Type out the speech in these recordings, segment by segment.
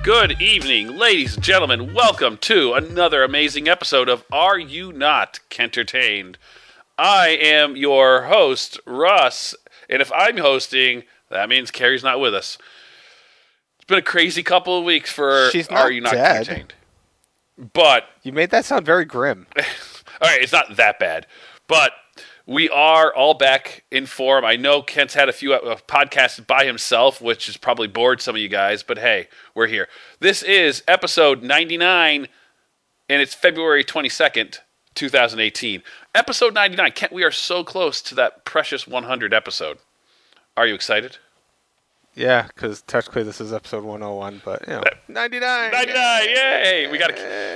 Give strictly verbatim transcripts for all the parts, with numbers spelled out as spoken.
Good evening, ladies and gentlemen. Welcome to another amazing episode of Are You Not Kentertained? I am your host, Russ, and if I'm hosting, that means Carrie's not with us. It's been a crazy couple of weeks for She's not Are You Not dead. Entertained? But You made that sound very grim. all right, it's not that bad, but we are all back in form. I know Kent's had a few uh, podcasts by himself, which has probably bored some of you guys, but hey, we're here. This is episode ninety-nine, and it's February twenty-second, twenty eighteen. Episode ninety-nine. Kent, we are so close to that precious one hundred episode. Are you excited? Yeah, because technically this is episode one oh one, but, you know. ninety-nine! ninety-nine, yay! We got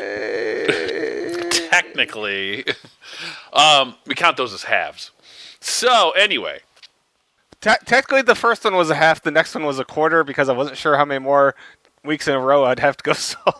to... Technically. um, we count those as halves. So, anyway. Te- technically the first one was a half, the next one was a quarter, because I wasn't sure how many more weeks in a row I'd have to go solo.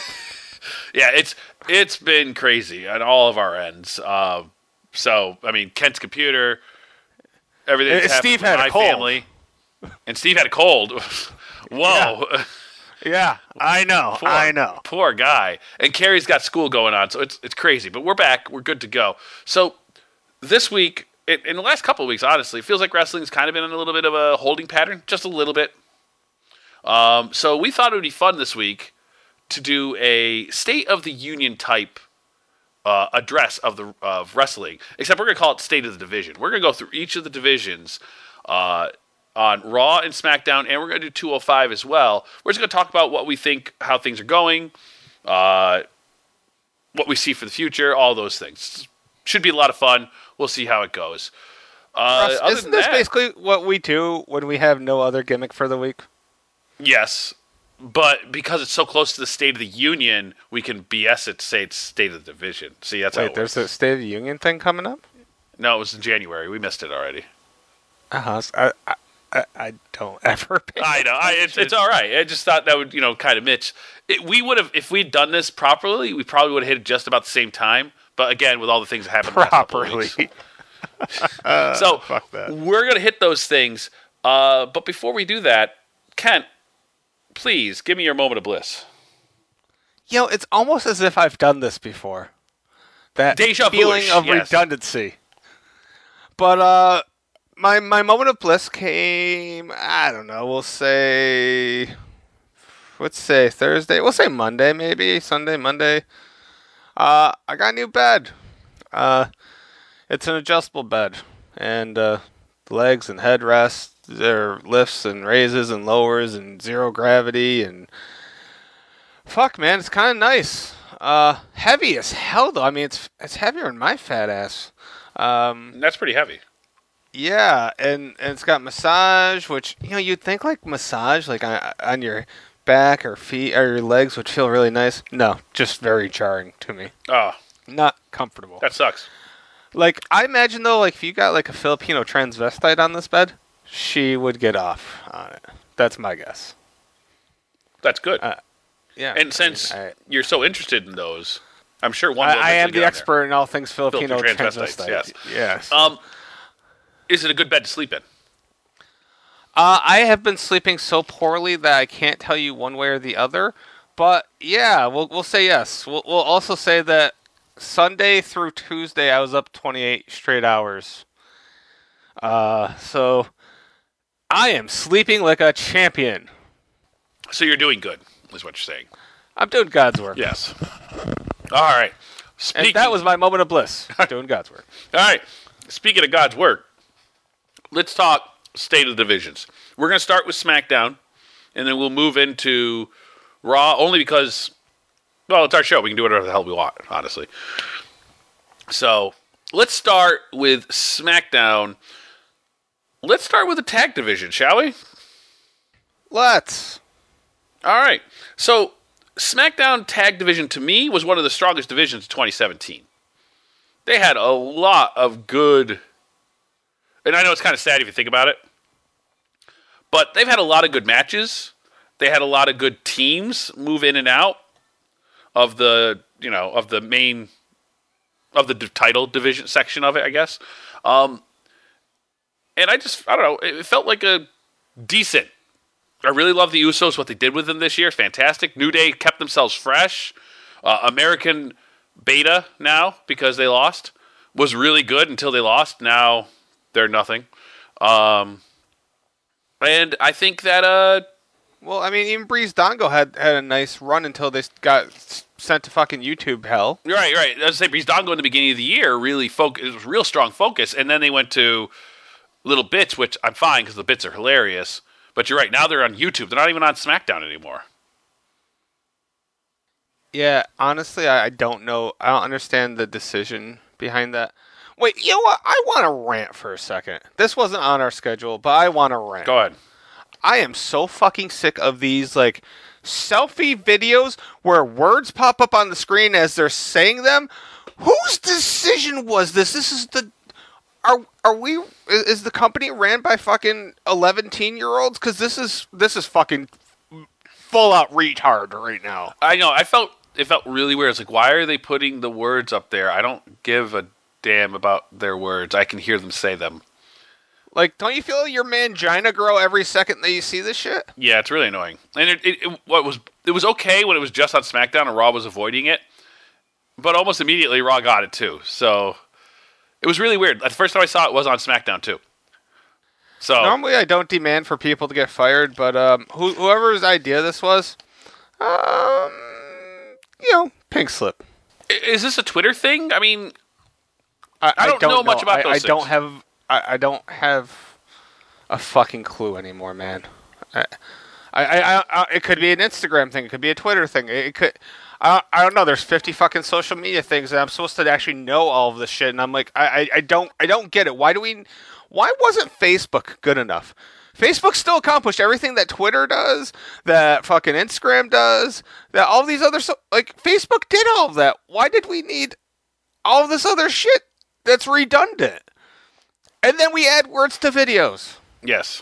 Yeah, it's it's been crazy on all of our ends. Um, so, I mean, Kent's computer, everything's Uh, happened Steve with had a my cold. family. And Steve had a cold. Whoa. Yeah. Yeah, I know, Poor, I know. Poor guy. And Carrie's got school going on, so it's it's crazy. But we're back. We're good to go. So this week, in, in the last couple of weeks, honestly, it feels like wrestling's kind of been in a little bit of a holding pattern, just a little bit. Um, so we thought it would be fun this week to do a State of the Union type uh, address of the of wrestling. Except we're going to call it State of the Division. We're going to go through each of the divisions uh, on Raw and SmackDown, and we're going to do two oh five as well. We're just going to talk about what we think, how things are going, uh, what we see for the future, all those things. Should be a lot of fun. We'll see how it goes. Uh, Russ, other isn't than this that, basically what we do when we have no other gimmick for the week? yes, but because it's so close to the State of the Union, we can B S it to say it's State of the Division. See, that's how Wait, it there's works. a State of the Union thing coming up? No, it was in January. We missed it already. Uh-huh. I, I, I, I don't ever pay I know. I, it's, it's all right. I just thought that would, you know, kind of Mitch. It, we would have, if we'd done this properly, we probably would have hit it just about the same time. But again, with all the things that happened last couple of properly. weeks. So fuck that. we're going to hit those things. Uh, but before we do that, Kent, please give me your moment of bliss. You know, it's almost as if I've done this before. That Deja feeling vu-ish, of yes. redundancy. But uh, my my moment of bliss came. I don't know. We'll say, let's say Thursday. We'll say Monday, maybe Sunday, Monday. Uh, I got a new bed. Uh, it's an adjustable bed, and uh, the legs and headrest. There are lifts and raises and lowers and zero gravity and fuck, man, it's kind of nice. Uh, heavy as hell though. I mean, it's it's heavier than my fat ass. Um, That's pretty heavy. yeah, and, and it's got massage, which you know you'd think like massage like on, on your back or feet or your legs would feel really nice. No, just very jarring to me. Oh, Not comfortable. that sucks. Like I imagine though, like if you got like a Filipino transvestite on this bed, she would get off on it. That's my guess. That's good. Uh, Yeah. and since I, mean, you're so interested in those, I'm sure one I, will I am eventually the get on there. expert in all things Filipino Filipino transvestites, transvestite. yes. Yes. Um, is it a good bed to sleep in? Uh, I have been sleeping so poorly that I can't tell you one way or the other. But yeah, we'll we'll say yes. We'll we'll also say that Sunday through Tuesday I was up twenty-eight straight hours. Uh, so I am sleeping like a champion. So you're doing good, is what you're saying. I'm doing God's work. Yes. All right. Speaking, And that was my moment of bliss. Doing God's work. all right. Speaking of God's work, let's talk State of the Divisions. We're going to start with SmackDown, and then we'll move into Raw, only because, well, it's our show. We can do whatever the hell we want, honestly. So let's start with SmackDown. Let's start with the tag division, shall we? Let's. All right. So SmackDown Tag Division, to me, was one of the strongest divisions of twenty seventeen. They had a lot of good... And I know it's kind of sad if you think about it. But they've had a lot of good matches. They had a lot of good teams move in and out of the, you know, of the main... of the d- title division section of it, I guess. Um, and I just, I don't know, it felt like a decent I really love the Usos, what they did with them this year. Fantastic. New Day kept themselves fresh. Uh, American Beta now, because they lost, was really good until they lost. Now they're nothing. Um, and I think that... Uh, well, I mean, even Breeze Dongo had, had a nice run until they got sent to fucking YouTube hell. Right, right. I was say Breeze Dongo in the beginning of the year really focus. It was real strong focus, and then they went to Little Bits, which I'm fine because the bits are hilarious. But you're right. Now they're on YouTube. They're not even on SmackDown anymore. Yeah, honestly, I, I don't know. I don't understand the decision behind that. Wait, you know what? I want to rant for a second. This wasn't on our schedule, but I want to rant. Go ahead. I am so fucking sick of these, like, selfie videos where words pop up on the screen as they're saying them. Whose decision was this? This is the... Are are we... Is the company ran by fucking eleven, teen-year-olds? Because this is, this is fucking full-out retard right now. I know. I felt... It felt really weird. It's like, why are they putting the words up there? I don't give a damn about their words. I can hear them say them. Like, don't you feel your mangina grow every second that you see this shit? Yeah, it's really annoying. And it, it, it, what was, it was okay when it was just on SmackDown and Raw was avoiding it. But almost immediately, Raw got it, too. So, it was really weird. The first time I saw it was on SmackDown, too. So normally, I don't demand for people to get fired, but um, who, whoever's idea this was, um, you know, pink slip. Is this a Twitter thing? I mean, I, I, don't, I don't know, know much about I, those I things. don't have... I, I don't have a fucking clue anymore, man. I, I, I, I, it could be an Instagram thing. It could be a Twitter thing. It could. I, I don't know. There's fifty fucking social media things, and I'm supposed to actually know all of this shit. And I'm like, I, I, I don't, I don't get it. Why do we? Why wasn't Facebook good enough? Facebook still accomplished everything that Twitter does, that fucking Instagram does, that all these other so like Facebook did all of that. Why did we need all of this other shit that's redundant? And then we add words to videos. Yes.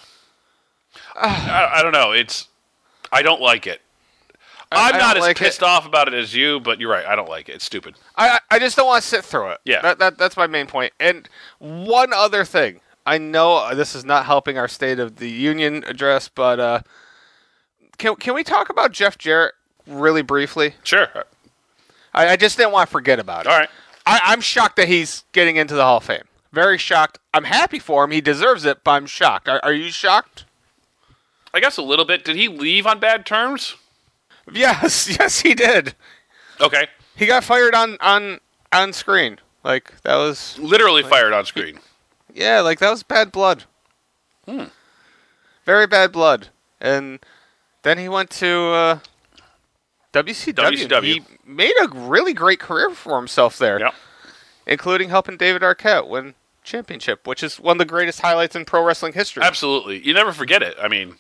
I, I don't know. It's. I don't like it. I'm I, I not as like pissed it. off about it as you, but you're right. I don't like it. It's stupid. I I just don't want to sit through it. Yeah. That, that that's my main point. And one other thing. I know this is not helping our State of the Union address, but uh, can can we talk about Jeff Jarrett really briefly? Sure. I, I just didn't want to forget about it. All right. I, I'm shocked that he's getting into the Hall of Fame. Very shocked. I'm happy for him. He deserves it, but I'm shocked. Are, are you shocked? I guess a little bit. Did he leave on bad terms? Yes, yes, he did. Okay. He got fired on on on screen. Like that was Literally like, fired on screen. Yeah, like that was bad blood. Hmm. Very bad blood. And then he went to uh, W C W. W C W. He made a really great career for himself there. Yep. Including helping David Arquette win championship, which is one of the greatest highlights in pro wrestling history. Absolutely. You never forget it. I mean,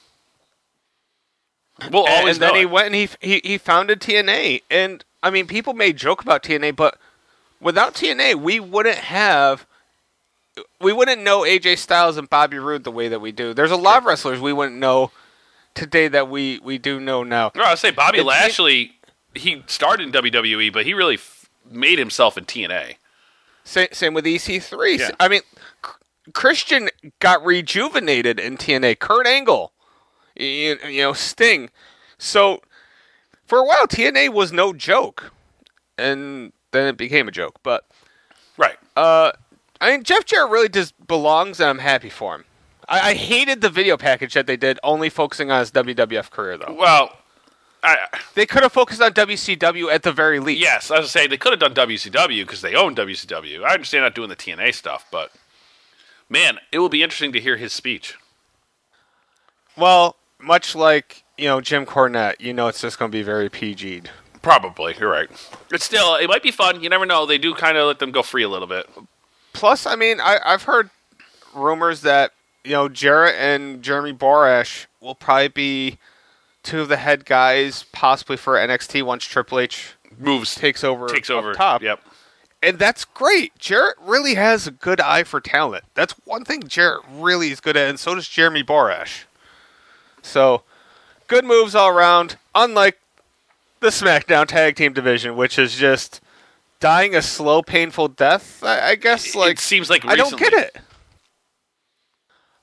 we'll and, always and then know he it. went and he, he he founded T N A. And, I mean, people may joke about T N A, but without T N A, we wouldn't have... We wouldn't know A J Styles and Bobby Roode the way that we do. There's a lot of wrestlers we wouldn't know today that we, we do know now. No, I would say Bobby It- Lashley, he started in W W E, but he really f- made himself in T N A. Same, same with E C three. Yeah. I mean, C- Christian got rejuvenated in T N A. Kurt Angle, you, you know, Sting. So, for a while, T N A was no joke. And then it became a joke. But, Right. uh, I mean, Jeff Jarrett really just belongs, and I'm happy for him. I, I hated the video package that they did, only focusing on his W W F career, though. Well, I, They could have focused on W C W at the very least. yes, I was saying they could have done W C W because they own W C W. I understand not doing the T N A stuff, but man, it will be interesting to hear his speech. Well, much like, you know, Jim Cornette, you know it's just going to be very P G'd. Probably, you're right. It's still, it might be fun. You never know. They do kind of let them go free a little bit. Plus, I mean, I, I've heard rumors that, you know, Jarrett and Jeremy Borash will probably be two of the head guys, possibly for N X T once Triple H Moves takes over takes up over. top. Yep. And that's great. Jarrett really has a good eye for talent. That's one thing Jarrett really is good at, and so does Jeremy Borash. So, good moves all around, unlike the SmackDown Tag Team division, which is just dying a slow, painful death, I, I guess. It- Like it seems like I don't recently. get it.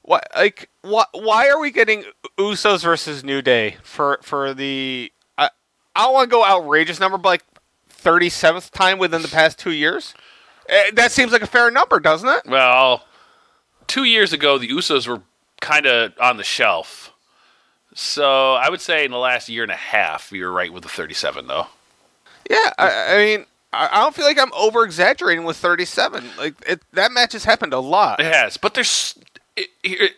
Why, like, why, why are we getting Usos versus New Day for for the? I I don't want to go outrageous number, but like thirty-seventh time within the past two years. Eh, that seems like a fair number, doesn't it? Well, two years ago, the Usos were kind of on the shelf. So I would say in the last year and a half, you're right with the thirty-seven, though. Yeah, I, I mean, I, I don't feel like I'm over exaggerating with thirty-seven. Like it, that match has happened a lot. It has, but there's. It, it,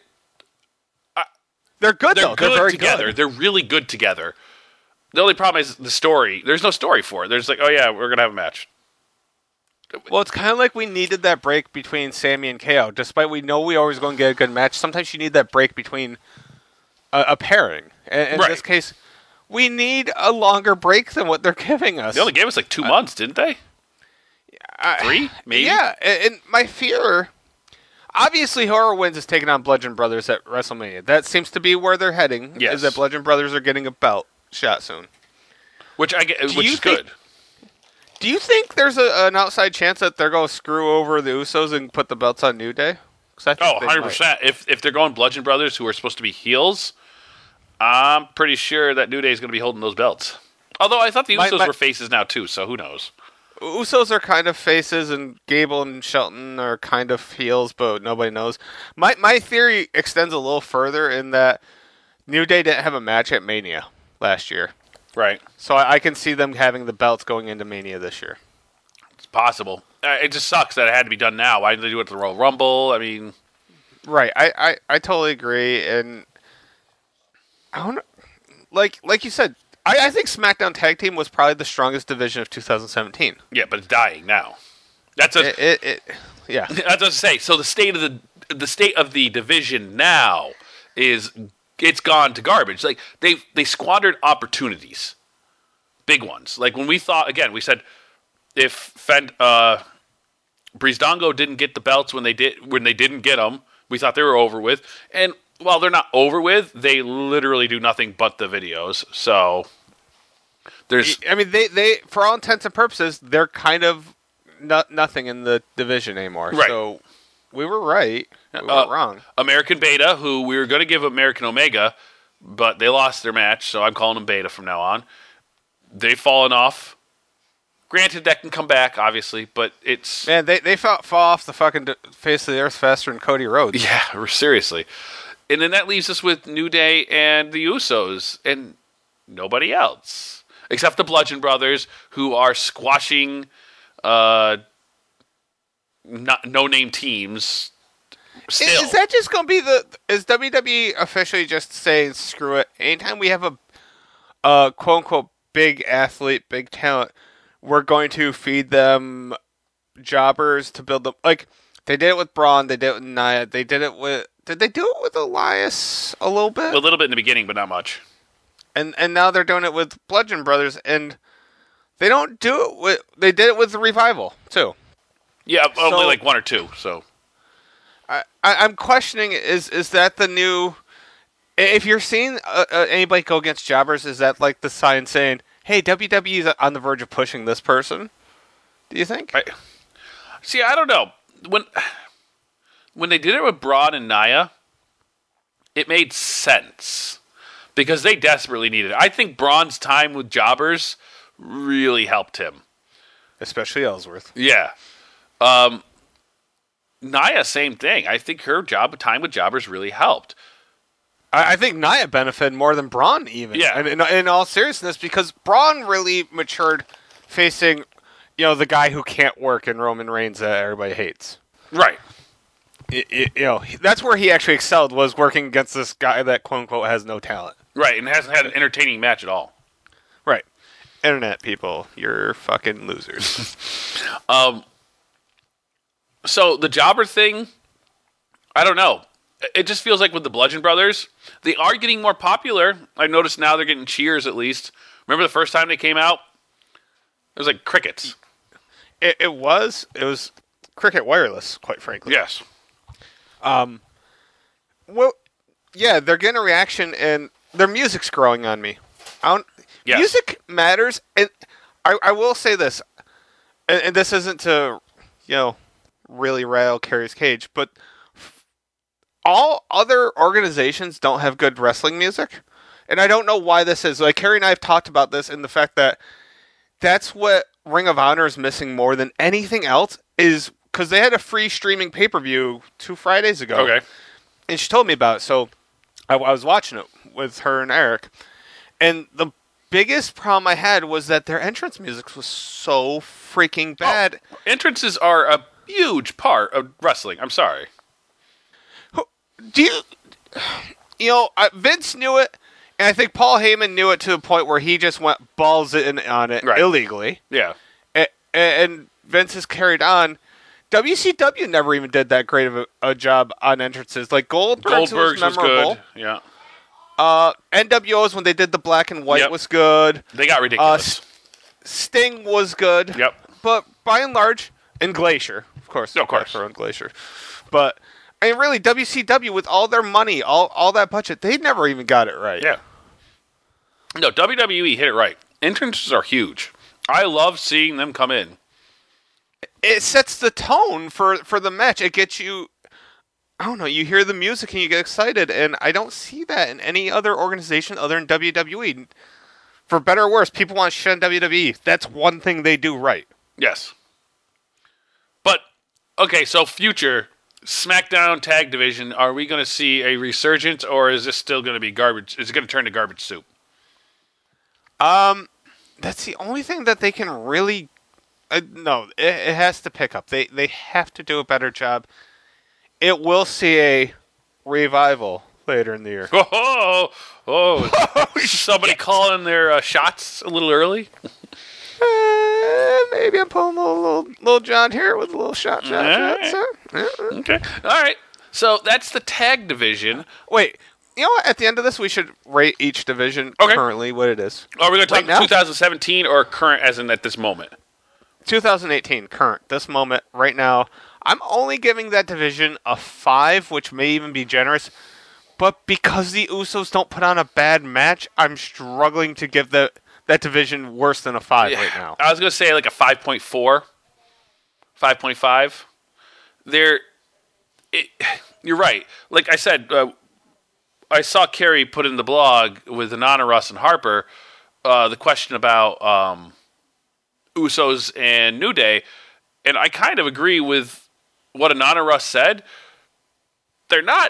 they're good, they're though. good they're very together. good. They're really good together. The only problem is the story. There's no story for it. There's like, oh yeah, we're gonna have a match. Well, it's kind of like we needed that break between Sammy and K O. Despite we know we always going to get a good match, sometimes you need that break between a, a pairing. And in Right. this case, we need a longer break than what they're giving us. They only gave us like two uh, months, didn't they? I, Three, maybe. Yeah, and, and my fear. Obviously, whoever wins is taking on Bludgeon Brothers at WrestleMania. That seems to be where they're heading. Yes. Is that Bludgeon Brothers are getting a belt shot soon. Which I get, Do which you is think, good. Do you think there's a, an outside chance that they're going to screw over the Usos and put the belts on New Day? I think Oh, they one hundred percent. might. If if they're going Bludgeon Brothers, who are supposed to be heels, I'm pretty sure that New Day is going to be holding those belts. Although I thought the My- Usos my- were faces now too, so who knows? Usos are kind of faces, and Gable and Shelton are kind of heels, but nobody knows. My my theory extends a little further in that New Day didn't have a match at Mania last year. Right. So I, I can see them having the belts going into Mania this year. It's possible. Uh, it just sucks that it had to be done now. Why did they do it at the Royal Rumble? I mean... Right. I, I, I totally agree. And I don't know. Like, like you said, I, I think SmackDown Tag Team was probably the strongest division of two thousand seventeen. Yeah, but it's dying now. That's a, It, it, it yeah. That's what I was say. So the state of the the state of the division now is it's gone to garbage. Like they they squandered opportunities, big ones. Like when we thought again, we said if Fend, uh, Breezango didn't get the belts when they did when they didn't get them, we thought they were over with. And while they're not over with, they literally do nothing but the videos. So there's, I mean, they, they for all intents and purposes, they're kind of not, nothing in the division anymore. Right. So we were right. We were uh, wrong. American Beta, who we were going to give American Omega, but they lost their match, so I'm calling them Beta from now on. They've fallen off. Granted, that can come back, obviously, but it's... Man, they they fall, fall off the fucking d- face of the earth faster than Cody Rhodes. Yeah, seriously. And then that leaves us with New Day and the Usos, and nobody else. Except the Bludgeon Brothers, who are squashing uh, not, no-name teams still. Is, is that just going to be the... Is W W E officially just saying, screw it, anytime we have a, a quote-unquote big athlete, big talent, we're going to feed them jobbers to build them... Like, they did it with Braun, they did it with Nia, they did it with... Did they do it with Elias a little bit? A little bit in the beginning, but not much. And and now they're doing it with Bludgeon Brothers, and they don't do it with... They did it with the Revival, too. Yeah, only So- like one or two, so... I, I, I'm questioning, is is that the new... If you're seeing uh, uh, anybody go against jobbers, is that like the sign saying, hey, W W E's on the verge of pushing this person? Do you think? I, see, I don't know. When when they did it with Braun and Nia, it made sense. Because they desperately needed it. I think Braun's time with jobbers really helped him. Especially Ellsworth. Yeah. Um, Nia, same thing. I think her job time with jobbers really helped. I, I think Nia benefited more than Braun, even. Yeah. And in, in all seriousness, because Braun really matured facing, you know, the guy who can't work in Roman Reigns that everybody hates. Right. It, it, you know, that's where he actually excelled, was working against this guy that, quote unquote, has no talent. Right, and hasn't had an entertaining match at all. Right. Internet people, you're fucking losers. Um. So the jobber thing, I don't know. It just feels like with the Bludgeon Brothers, they are getting more popular. I noticed now they're getting cheers at least. Remember the first time they came out? It was like crickets. it, it was. It was Cricket Wireless, quite frankly. Yes. Um. Well, yeah, they're getting a reaction, and their music's growing on me. I don't, Yes. Music matters, and I, I will say this, and, and this isn't to, you know, really rattle Carrie's cage, but all other organizations don't have good wrestling music, and I don't know why this is. Like Carrie and I have talked about this, and the fact that that's what Ring of Honor is missing more than anything else is because they had a free streaming pay per view two Fridays ago. Okay. And she told me about it, so I, I was watching it with her and Eric, and the biggest problem I had was that their entrance music was so freaking bad. Oh, entrances are a huge part of wrestling. I'm sorry. Do you, you know, Vince knew it, and I think Paul Heyman knew it to the point where he just went balls in on it Right. illegally. Yeah. And, and Vince has carried on. W C W never even did that great of a, a job on entrances. Like Goldberg's, Goldberg's was was, memorable. good. Yeah. Uh, N W O's when they did the black and white Yep. was good. They got Uh, ridiculous. Sting was good. Yep. But by and large, and Glacier, of course. Of course. For Glacier. But, I mean, really, W C W, with all their money, all, all that budget, they never even got it right. Yeah. No, W W E hit it right. Entrances are huge. I love seeing them come in. It sets the tone for, for the match. It gets you, I don't know, you hear the music and you get excited, and I don't see that in any other organization other than W W E. For better or worse, people want shit on W W E. That's one thing they do right. Yes. But, okay, so future SmackDown Tag Division, are we going to see a resurgence, or is this still going to be garbage? Is it going to turn to garbage soup? Um, that's the only thing that they can really. Uh, no, it, it has to pick up. They they have to do a better job. It will see a revival later in the year. Oh, oh, oh somebody calling their uh, shots a little early? Uh, maybe I'm pulling a little, little, little John here with a little shot, shot, All shot. shot. Yeah. Okay. All right. So that's the tag division. Wait, you know what? At the end of this, we should rate each division Okay. currently what it is. Are we going to talk Right now? twenty seventeen or current as in at this moment? twenty eighteen, current, this moment, right now. I'm only giving that division a five, which may even be generous. But because the Usos don't put on a bad match, I'm struggling to give the that division worse than a five Yeah. right now. I was going to say like a five point four, five point five. They're, it, you're right. Like I said, uh, I saw Kerry put in the blog with Anana, Russ, and Harper uh, the question about um, Usos and New Day, and I kind of agree with what Anana Russ said. They're not.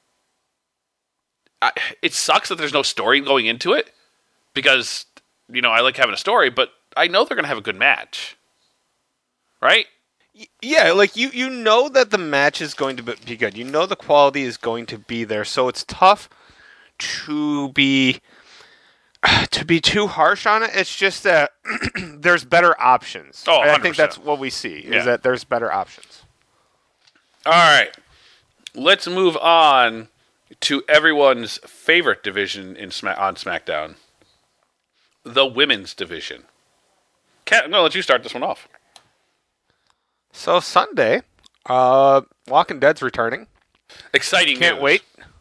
I, it sucks that there's no story going into it because, you know, I like having a story, but I know they're going to have a good match. Right? Yeah, like you, you know that the match is going to be good. You know the quality is going to be there, so it's tough to be to be too harsh on it. It's just that there's better options. Oh, And I one hundred percent. think that's what we see is Yeah. that there's better options. All right. Let's move on to everyone's favorite division in Smack- on SmackDown, the women's division. Kat, I'm going to let you start this one off. So Sunday, uh, Walking Dead's returning. Exciting Can't news. wait.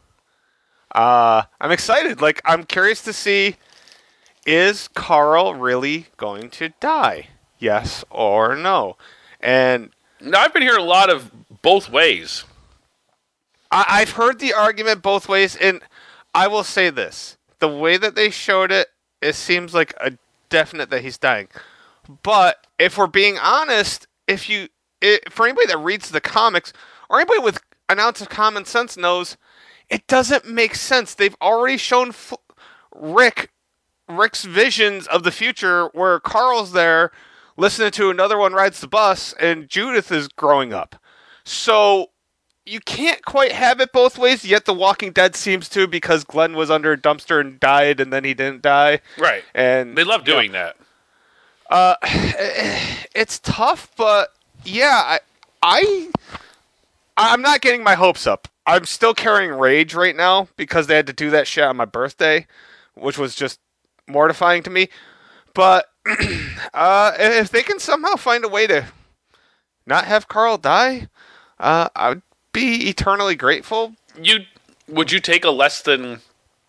Uh, I'm excited. Like, I'm curious to see, is Carl really going to die? Yes or no? And Now, I've been hearing a lot of both ways. I, I've heard the argument both ways, and I will say this. The way that they showed it, it seems like a definite that he's dying. But if we're being honest, if you, it, for anybody that reads the comics, or anybody with an ounce of common sense knows, it doesn't make sense. They've already shown F- Rick, Rick's visions of the future where Carl's there listening to Another One Rides the Bus and Judith is growing up. So you can't quite have it both ways, yet The Walking Dead seems to because Glenn was under a dumpster and died and then he didn't die. Right. And They love doing yeah. that. Uh, it's tough, but yeah, I, I, I'm not getting my hopes up. I'm still carrying rage right now because they had to do that shit on my birthday, which was just mortifying to me. But uh, if they can somehow find a way to not have Carl die, uh, I would be eternally grateful. You would you take a less than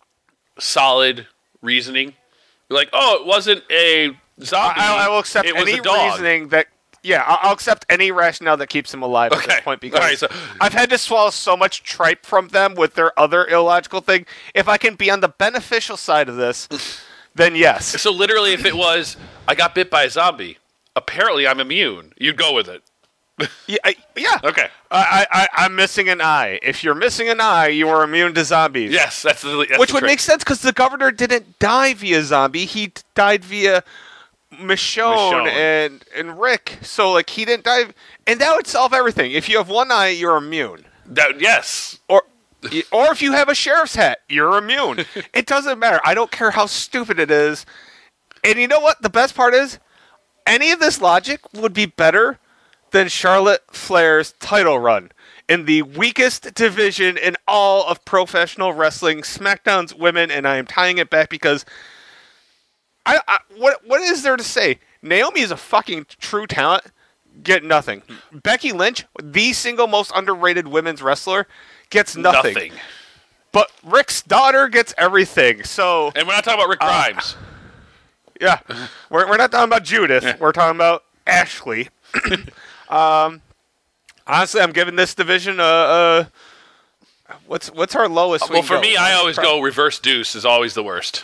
solid reasoning? You're like, oh, it wasn't a zombie. I, I will accept it was any a dog. reasoning that yeah, I'll, I'll accept any rationale that keeps him alive Okay. at this point because All right, so- I've had to swallow so much tripe from them with their other illogical thing. If I can be on the beneficial side of this, then yes. So literally, if it was, I got bit by a zombie, apparently I'm immune, you'd go with it. Yeah, I, yeah. Okay. I, I, I'm missing an eye. If you're missing an eye, you are immune to zombies. Yes, that's the that's Which the would trick. make sense because the governor didn't die via zombie. He t- died via Michonne, Michonne. and and Rick. So like he didn't die, and that would solve everything. If you have one eye, you're immune. That, yes. Or or if you have a sheriff's hat, you're immune. It doesn't matter. I don't care how stupid it is. And you know what? The best part is, any of this logic would be better than Charlotte Flair's title run in the weakest division in all of professional wrestling, SmackDown's women, and I am tying it back because I, I what what is there to say? Naomi is a fucking true talent. Get nothing. Becky Lynch, the single most underrated women's wrestler, gets nothing. Nothing. But Rick's daughter gets everything. So And we're not talking about Rick Grimes. yeah, we're we're not talking about Judith. We're talking about Ashley. um, honestly, I'm giving this division a, a what's what's our lowest? well, we for go? me, I always go reverse deuce is always the worst.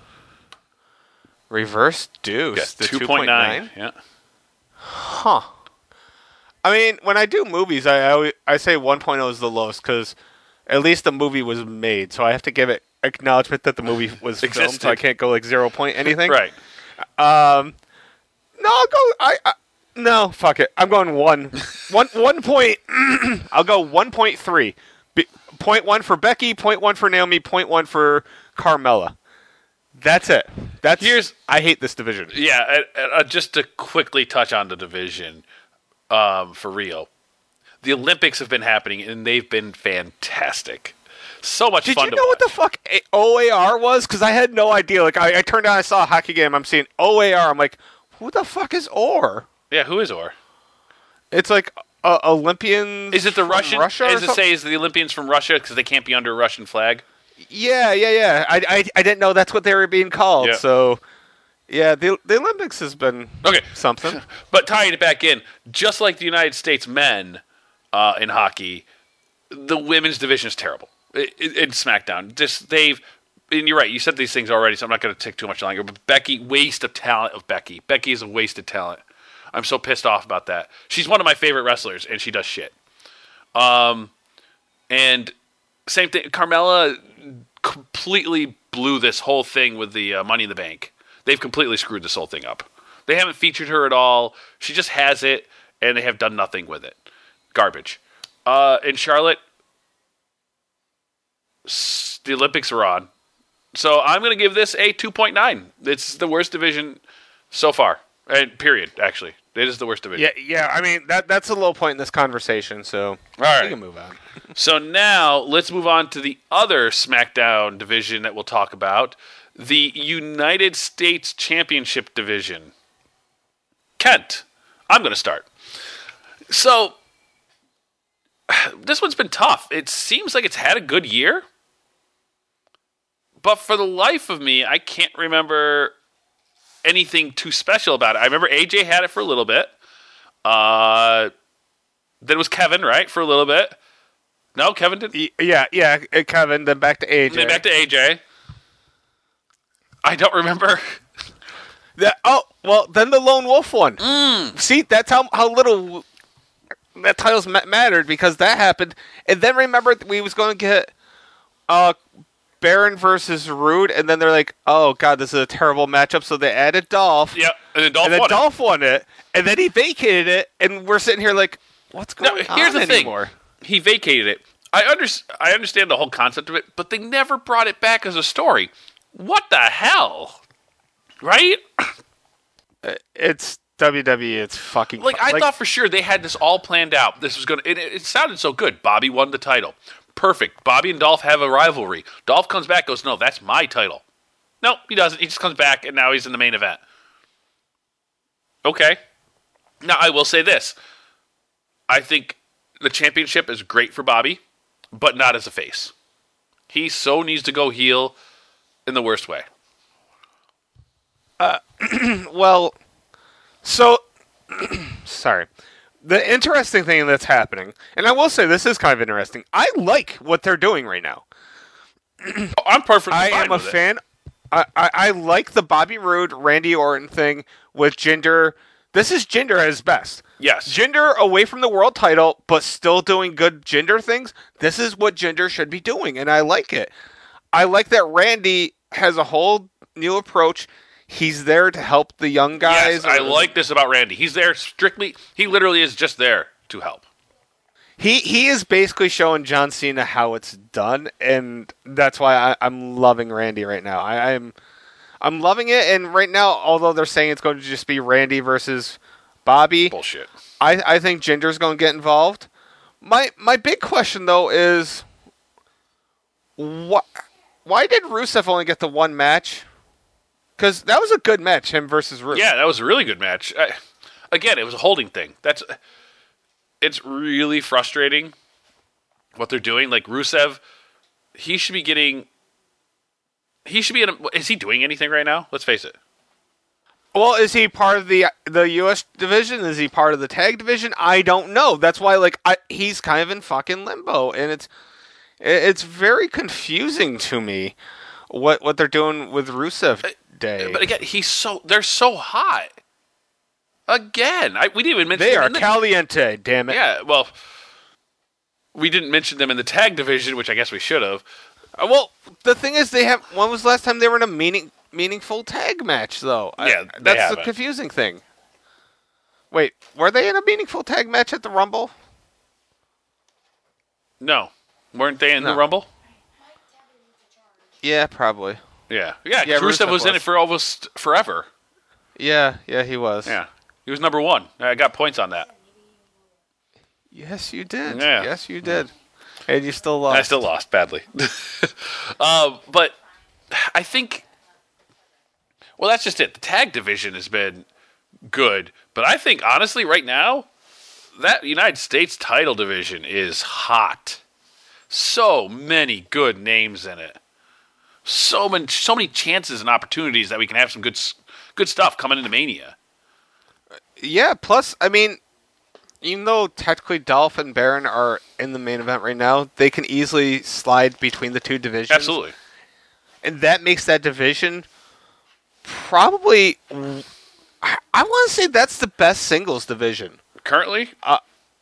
reverse deuce. Yes, the two point nine. Yeah. Huh. I mean, when I do movies, I I, always, I say one point oh is the lowest because at least the movie was made, so I have to give it acknowledgement that the movie was filmed, Existed. so I can't go like zero point anything. Right. Um, no, I'll go. I, I no, fuck it. I'm going one, one, one point. I'll go one point three. Be, point one for Becky. Point one for Naomi. Point one for Carmella. That's it. That's Here's- I hate this division. Yeah, uh, uh, just to quickly touch on the division um, for Rio. The Olympics have been happening, and they've been fantastic. So much Did fun you to know what watch. the fuck A- O A R was? Because I had no idea. Like I, I turned on, I saw a hockey game. I'm seeing O A R. I'm like, who the fuck is Or? Yeah, who is Or? It's like uh, Olympians. Is it the from Russian? Russia? or As it something? say, is the Olympians from Russia because they can't be under a Russian flag? Yeah, yeah, yeah. I, I, I didn't know that's what they were being called. Yeah. So, yeah, the the Olympics has been Okay. something. But tying it back in, just like the United States men uh, in hockey, the women's division is terrible. It, it, in SmackDown, just they've. And you're right. You said these things already, so I'm not going to take too much longer. But Becky, waste of talent of Becky. Becky is a wasted talent. I'm so pissed off about that. She's one of my favorite wrestlers, and she does shit. Um, and same thing. Carmella completely blew this whole thing with the uh, Money in the Bank. They've completely screwed this whole thing up. They haven't featured her at all. She just has it, and they have done nothing with it. Garbage. Uh, and Charlotte, s- the Olympics are on. So I'm going to give this a two point nine. It's the worst division so far. And period, actually. It is the worst division. Yeah, yeah. I mean that that's a low point in this conversation. So All right. we can move on. So now let's move on to the other SmackDown division that we'll talk about, the United States Championship division. Kent, I'm going to start. So this one's been tough. It seems like it's had a good year, but for the life of me, I can't remember anything too special about it. I remember A J had it for a little bit. Uh, then it was Kevin, right, for a little bit. No, Kevin didn't. Y- Yeah, yeah. uh, Kevin, then back to A J. Then back to A J. I don't remember. That, oh, well, then the Lone Wolf one. Mm. See, that's how how little that title's ma- mattered because that happened. And then remember we was going to get uh Baron versus Rude, and then they're like, oh god, this is a terrible matchup, so they added Dolph. Yep, and then Dolph and then won it. Dolph won it, and then he vacated it, and we're sitting here like, what's Now, going here's on the thing. anymore? He vacated it. I, under, I understand the whole concept of it, but they never brought it back as a story. What the hell? Right? It's W W E. It's fucking Like, I thought for sure they had this all planned out. This was going to... It, it sounded so good. Bobby won the title. Perfect. Bobby and Dolph have a rivalry. Dolph comes back, goes, no, that's my title. No, he doesn't. He just comes back, and now he's in the main event. Okay. Now, I will say this. I think the championship is great for Bobby, but not as a face. He so needs to go heel in the worst way. Well, so sorry. The interesting thing that's happening, and I will say this is kind of interesting. I like what they're doing right now. I'm perfectly I fine am a with it. fan. I, I, I like the Bobby Roode, Randy Orton thing with Jinder. This is Jinder at his best. Yes. Jinder away from the world title, but still doing good Jinder things. This is what Jinder should be doing, and I like it. I like that Randy has a whole new approach. He's there to help the young guys. Yes, I like this about Randy. He's there strictly. He literally is just there to help. He he is basically showing John Cena how it's done, and that's why I, I'm loving Randy right now. I, I'm I'm loving it, and right now, although they're saying it's going to just be Randy versus Bobby, Bullshit. I, I think Jinder's going to get involved. My my big question though is, what? Why did Rusev only get the one match? Because that was a good match, him versus Rusev. Yeah, that was a really good match. I, again, it was a holding thing. That's it's really frustrating what they're doing. Like Rusev, he should be getting. He should be in. A, is he doing anything right now? Let's face it. Well, is he part of the the U S division? Is he part of the tag division? I don't know. That's why, like, I, he's kind of in fucking limbo, and it's it's very confusing to me what what they're doing with Rusev Day. But again, he's so they're so hot. Again, I, we didn't even mention They them are in the, caliente. Damn it. Yeah, well, we didn't mention them in the tag division, which I guess we should have. Uh, well, the thing is, they have. When was the last time they were in a meaning meaningful tag match, though? Yeah, I, they that's haven't. the confusing thing. Wait, were they in a meaningful tag match at the Rumble? No, weren't they in No. the Rumble? Yeah, probably. Yeah, yeah. Yeah, Rusev, Rusev was, in was. it for almost forever. Yeah, yeah, he was. Yeah, he was number one. I got points on that. Yes, you did. Yeah. Yes, you did. And you still And lost. I still lost badly. um, but I think, well, that's just it. The tag division has been good, but I think honestly, right now, that United States title division is hot. So many good names in it. So many, so many chances and opportunities that we can have some good, good stuff coming into Mania. Yeah, plus, I mean, even though technically Dolph and Baron are in the main event right now, they can easily slide between the two divisions. Absolutely. And that makes that division probably, I, I want to say that's the best singles division. Currently, Uh,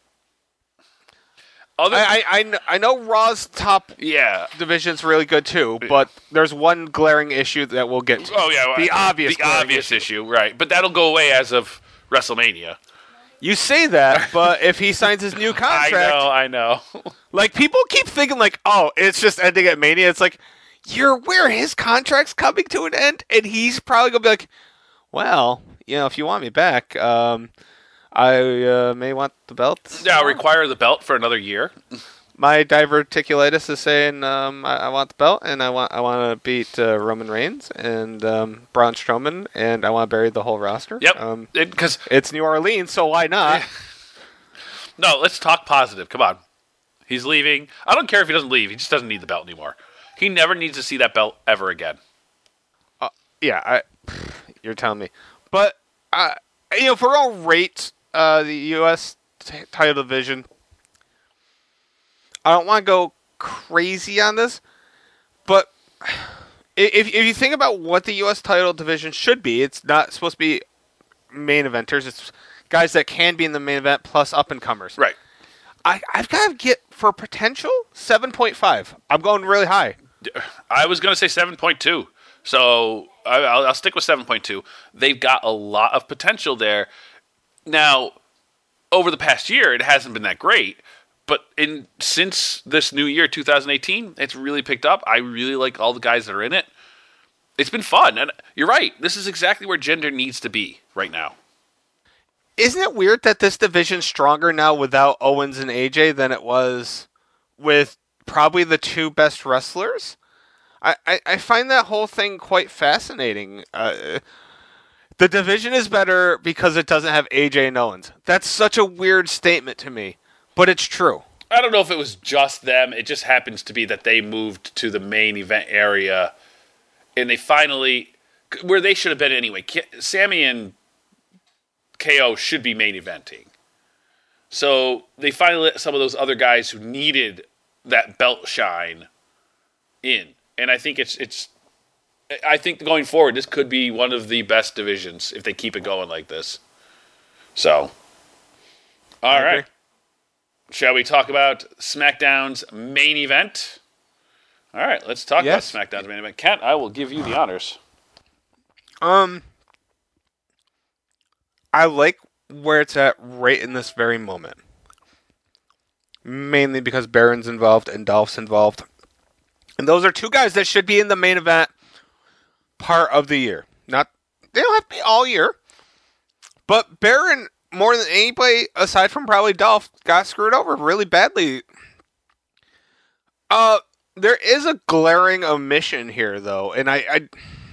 other I, I, I, kn- I know Raw's top yeah. division's really good too, but there's one glaring issue that we'll get to. Oh yeah, The obvious the glaring obvious issue, right? But that'll go away as of WrestleMania. You say that, but if he signs his new contract, I know, I know. like people keep thinking like, oh, it's just ending at Mania. It's like, you're aware his contract's coming to an end, and he's probably gonna be like, well, you know, if you want me back, um, I uh, may want the belt. Yeah, I'll require the belt for another year. My diverticulitis is saying um, I, I want the belt, and I want I want to beat uh, Roman Reigns and um, Braun Strowman, and I want to bury the whole roster. Yep. Um, Because it's New Orleans, so why not? no, let's talk positive. Come on, he's leaving. I don't care if he doesn't leave. He just doesn't need the belt anymore. He never needs to see that belt ever again. Uh, yeah, I, you're telling me. But uh, you know, if we're gonna rate uh, the U S t- title division, I don't want to go crazy on this, but if if you think about what the U S title division should be, it's not supposed to be main eventers. It's guys that can be in the main event plus up and comers. Right. I I've got to get for potential seven point five. I'm going really high. I was going to say seven point two. So I, I'll, I'll stick with seven point two. They've got a lot of potential there. Now, over the past year, it hasn't been that great. But in since this new year, two thousand eighteen, it's really picked up. I really like all the guys that are in it. It's been fun. And you're right. This is exactly where gender needs to be right now. Isn't it weird that this division's stronger now without Owens and A J than it was with probably the two best wrestlers? I, I, I find that whole thing quite fascinating. Uh, the division is better because it doesn't have A J and Owens. That's such a weird statement to me, but it's true. I don't know if it was just them. It just happens to be that they moved to the main event area, and they finally, where they should have been anyway. Sammy and K O should be main eventing. So they finally let some of those other guys who needed that belt shine in. And I think it's it's I think going forward, this could be one of the best divisions if they keep it going like this. So, all I right. agree. Shall we talk about SmackDown's main event? All right, let's talk Yes. about SmackDown's main event. Kent, I will give you the honors. Um, I like where it's at right in this very moment. Mainly because Baron's involved and Dolph's involved. And those are two guys that should be in the main event part of the year. Not they don't have to be all year. But Baron, more than anybody aside from probably Dolph, got screwed over really badly. Uh there is a glaring omission here though, and I, I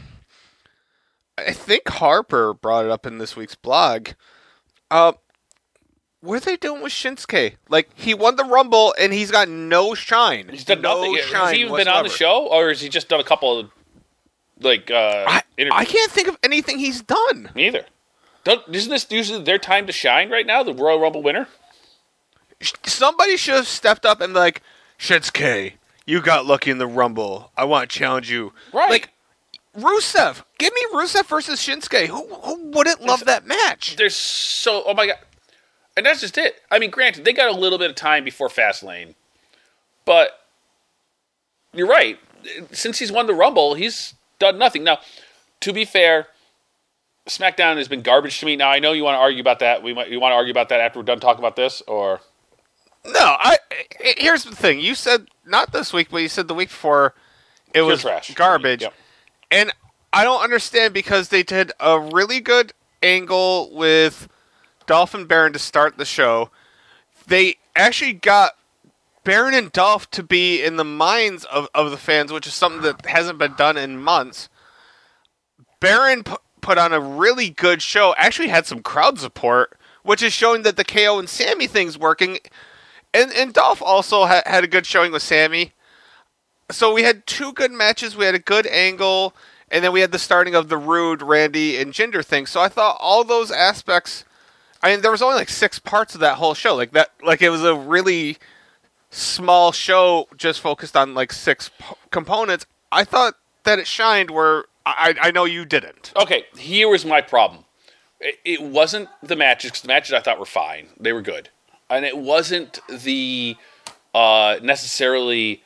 I think Harper brought it up in this week's blog. Uh, what are they doing with Shinsuke? Like, he won the Rumble, and he's got no shine. He's done no nothing. shine Has he even whatsoever. been on the show, or has he just done a couple of, like, uh, I, interviews? I can't think of anything he's done. Me either. Don't, isn't this usually their time to shine right now, the Royal Rumble winner? Somebody should have stepped up and, like, Shinsuke, you got lucky in the Rumble. I want to challenge you. Right. Like, Rusev. Give me Rusev versus Shinsuke. Who, who wouldn't love that match? There's so... Oh, my God. And that's just it. I mean, granted, they got a little bit of time before Fastlane. But you're right. Since he's won the Rumble, he's done nothing. Now, to be fair, SmackDown has been garbage to me. Now, I know you want to argue about that. We might, you want to argue about that after we're done talking about this, or... No, I. Here's the thing. You said, not this week, but you said the week before it Pure was trash. garbage. Yep. And I don't understand because they did a really good angle with Dolph and Baron to start the show. They actually got Baron and Dolph to be in the minds of, of the fans, which is something that hasn't been done in months. Baron pu- put on a really good show, actually had some crowd support, which is showing that the K O and Sammy thing's working. And and Dolph also ha- had a good showing with Sammy. So we had two good matches. We had a good angle, and then we had the starting of the Rude, Randy, and Jinder thing. So I thought all those aspects. I mean, there was only like six parts of that whole show. Like that, like it was a really small show, just focused on like six p- components. I thought that it shined where I I know you didn't. Okay, here was my problem. It, it wasn't the matches, because the matches I thought were fine. They were good. And it wasn't the uh, necessarily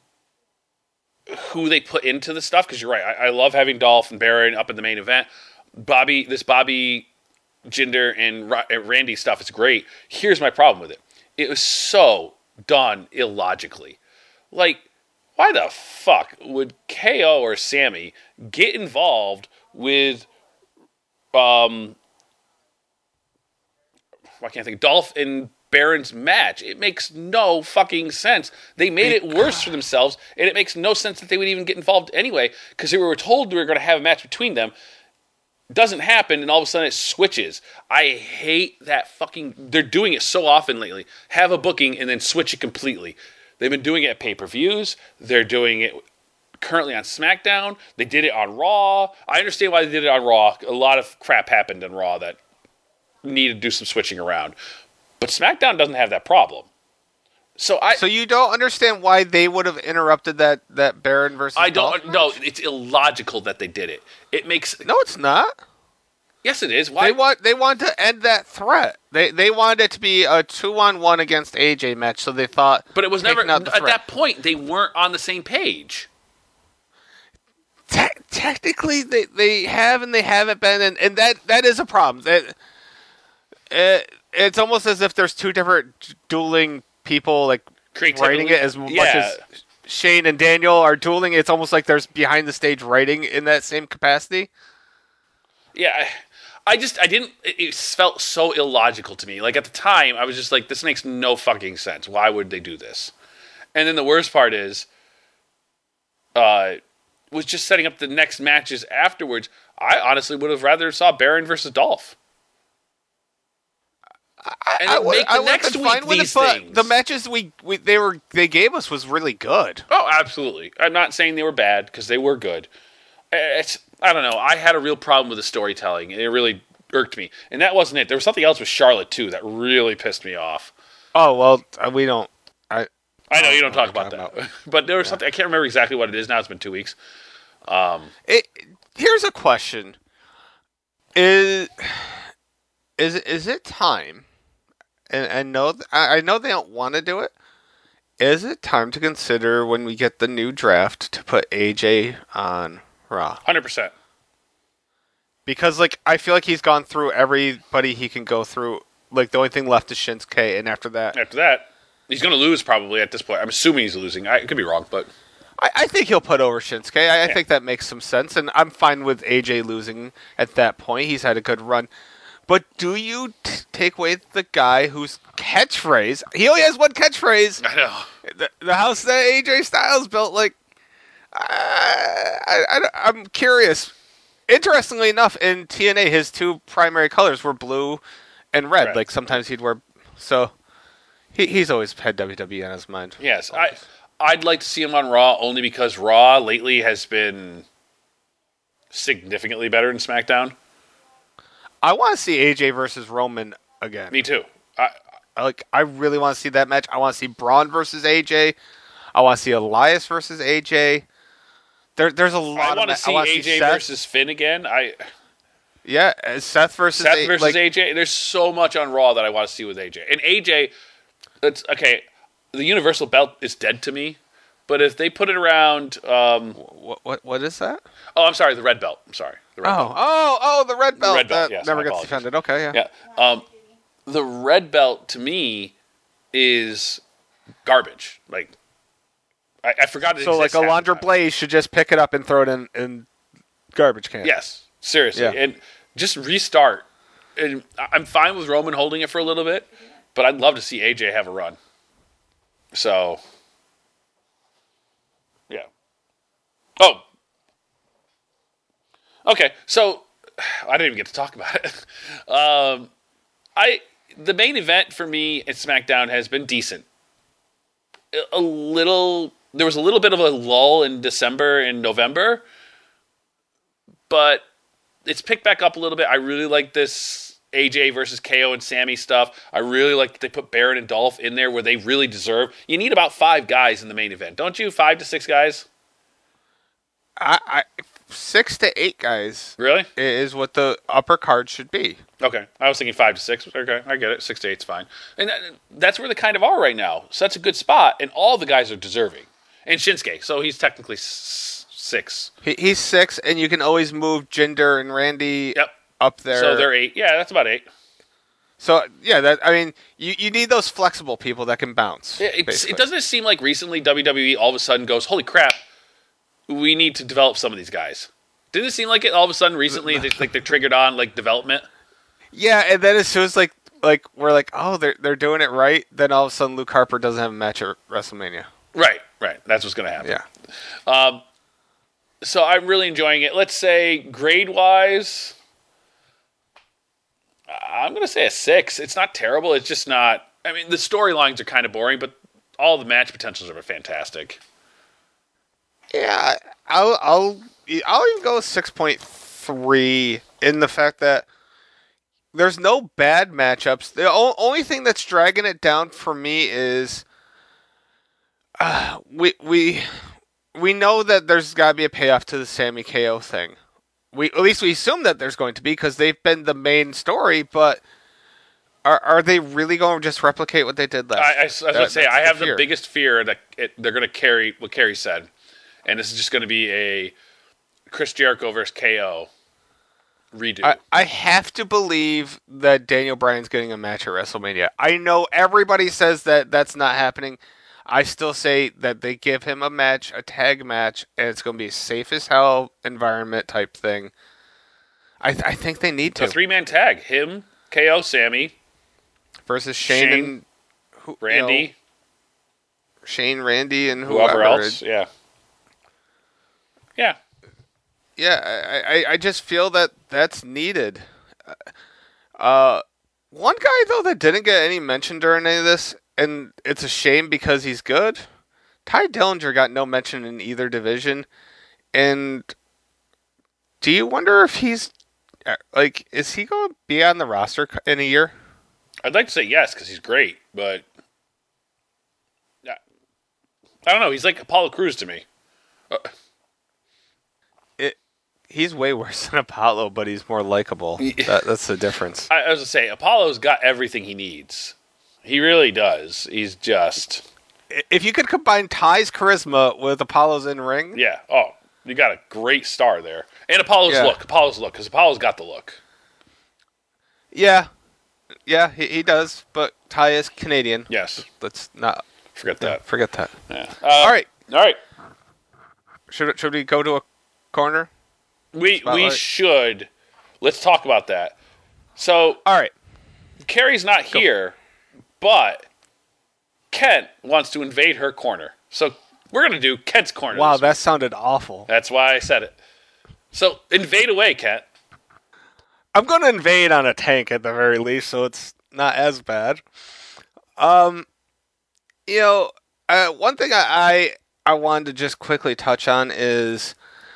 who they put into the stuff, because you're right. I, I love having Dolph and Baron up in the main event. Bobby, this Bobby, Jinder, and Ra- and Randy stuff is great. Here's my problem with it. It was so done illogically. Like, why the fuck would K O or Sammy get involved with, um, I can't think, Dolph and Baron's match? It makes no fucking sense. They made it worse for themselves, and it makes no sense that they would even get involved anyway, because they were told we were going to have a match between them. Doesn't happen, and all of a sudden it switches. I hate that fucking... They're doing it so often lately. Have a booking and then switch it completely. They've been doing it at pay-per-views. They're doing it currently on SmackDown. They did it on Raw. I understand why they did it on Raw. A lot of crap happened on Raw that needed to do some switching around. But SmackDown doesn't have that problem. So I So you don't understand why they would have interrupted that, that Baron versus I don't Dolph no, match? it's illogical that they did it. It makes No, it's not. Yes it is. Why They want they want to end that threat. They they wanted it to be a two on one against A J match, so they thought. But it was never taking out the at threat. that point they weren't on the same page. Te- technically, they, they have and they haven't been, and, and that that is a problem. It, it, it's almost as if there's two different dueling people like Creatively. writing it as much Yeah. as Shane and Daniel are dueling. It's almost like there's behind the stage writing in that same capacity. Yeah, I, I just I didn't. It, it felt so illogical to me. Like at the time, I was just like, "This makes no fucking sense. Why would they do this?" And then the worst part is, uh, was just setting up the next matches afterwards. I honestly would have rather saw Baron versus Dolph. And I it would, make the I would have next been week fine with these it, but things. the matches we, we they were they gave us was really good. Oh, absolutely. I'm not saying they were bad, because they were good. It's I don't know. I had a real problem with the storytelling. It really irked me, and that wasn't it. There was something else with Charlotte too that really pissed me off. Oh well, uh, we don't. I I know you don't know talk what about you're that, talking but there was something I can't remember exactly what it is now. It's been two weeks. Um, It, here's a question: Is is is it time? And I know th- I I know they don't want to do it. Is it time to consider when we get the new draft to put A J on Raw? Hundred percent. Because like I feel like he's gone through everybody he can go through. Like the only thing left is Shinsuke, and after that, After that, he's going to lose probably at this point. I'm assuming he's losing. I could be wrong, but I, I think he'll put over Shinsuke. I, I think that makes some sense, and I'm fine with A J losing at that point. He's had a good run. But do you t- take away the guy whose catchphrase, he only has one catchphrase, I know. the, the house that A J Styles built, like, uh, I, I, I'm curious. Interestingly enough, in T N A, his two primary colors were blue and red. Red. Like, sometimes he'd wear, so he, he's always had W W E on his mind. Yes, I I'd like to see him on Raw only because Raw lately has been significantly better than SmackDown. I want to see A J versus Roman again. Me too. I, I like. I really want to see that match. I want to see Braun versus A J. I want to see Elias versus A J. There, there's a lot. I want to of see I wanna A J Seth. versus Finn again. I Yeah, uh, Seth versus Seth A- versus like, A J. There's so much on Raw that I want to see with A J. And A J, it's okay. The Universal Belt is dead to me, but if they put it around, um, What, what what is that? oh, I'm sorry, the Red Belt. I'm sorry, the Red Oh Belt. oh oh the red belt. red belt, that yes, never my gets apologies. defended. Okay, yeah. Yeah, um, the Red Belt to me is garbage. Like I, I forgot it So like exists half the Alondra time. Blaze should just pick it up and throw it in in garbage can. Yes, seriously, Yeah. and just restart. And I- I'm fine with Roman holding it for a little bit, but I'd love to see A J have a run. So, yeah. Oh, okay. So I didn't even get to talk about it. Um, I the main event for me at SmackDown has been decent. A- A little, there was a little bit of a lull in December and November, but it's picked back up a little bit. I really like this A J versus K O and Sammy stuff. I really like that they put Baron and Dolph in there where they really deserve. You need about five guys in the main event, don't you? Five to six guys? I, I six to eight guys Really? is what the upper card should be. Okay. I was thinking five to six. Okay, I get it. Six to eight's fine. And that, that's where they kind of are right now. Such a good spot, and all the guys are deserving. And Shinsuke, so he's technically s- six. He, he's six, and you can always move Jinder and Randy Yep. up there. So they're eight. Yeah, that's about eight. So yeah, that I mean, you, you need those flexible people that can bounce. It, it's, basically. it doesn't seem like recently W W E all of a sudden goes, holy crap, we need to develop some of these guys. Didn't it seem like it all of a sudden recently, they, like they're triggered on like development? Yeah, and then as soon as like like we're like, oh, they're they're doing it right, then all of a sudden Luke Harper doesn't have a match at WrestleMania. Right, right. That's what's going to happen. Yeah. Um, so I'm really enjoying it. Let's say grade wise, I'm going to say a six. It's not terrible. It's just not. I mean, the storylines are kind of boring, but all the match potentials are fantastic. Yeah, I'll I'll I'll even go six point three in the fact that there's no bad matchups. The o- only thing that's dragging it down for me is uh, we we we know that there's got to be a payoff to the Sammy K O thing. We at least we assume that there's going to be because they've been the main story, but. Are are they really going to just replicate what they did last? I, I, I was going to That- say, that's I have fear. the biggest fear that it, they're going to carry what Kerry said. And this is just going to be a Chris Jericho versus K O redo. I, I have to believe that Daniel Bryan's getting a match at WrestleMania. I know everybody says that that's not happening. I still say that they give him a match, a tag match, and it's going to be a safe as hell environment type thing. I th- I think they need a to. three-man tag. Him, K O, Sammy, Versus Shane, Shane, and who, Randy, you know, Shane, Randy, and whoever, whoever else. Yeah. Yeah. Yeah, I, I, I just feel that that's needed. Uh, one guy, though, that didn't get any mention during any of this, and it's a shame because he's good, Ty Dillinger got no mention in either division. And do you wonder if he's uh, like, is he going to be on the roster c- in a year? I'd like to say yes because he's great, but I I don't know. He's like Apollo Crews to me. Uh, It, he's way worse than Apollo, but he's more likable. That, that's the difference. I, I was gonna say Apollo's got everything he needs. He really does. He's just If you could combine Ty's charisma with Apollo's in ring, yeah. Oh, you got a great star there, and Apollo's Yeah. look. Apollo's look because Apollo's got the look. yeah, yeah, he, he does. But Ty is Canadian. Yes, Let's not forget yeah, that. forget that. Yeah. Uh, All right, all right. should should we go to a corner? We we Spotlight. should. Let's talk about that. So All right. Carrie's not here, but Kent wants to invade her corner. So we're gonna do Kent's corner. Wow, this that sounded awful. week. That's why I said it. So invade away, Kent. I'm going to invade on a tank at the very least, so it's not as bad. Um, you know, uh, one thing I, I I wanted to just quickly touch on is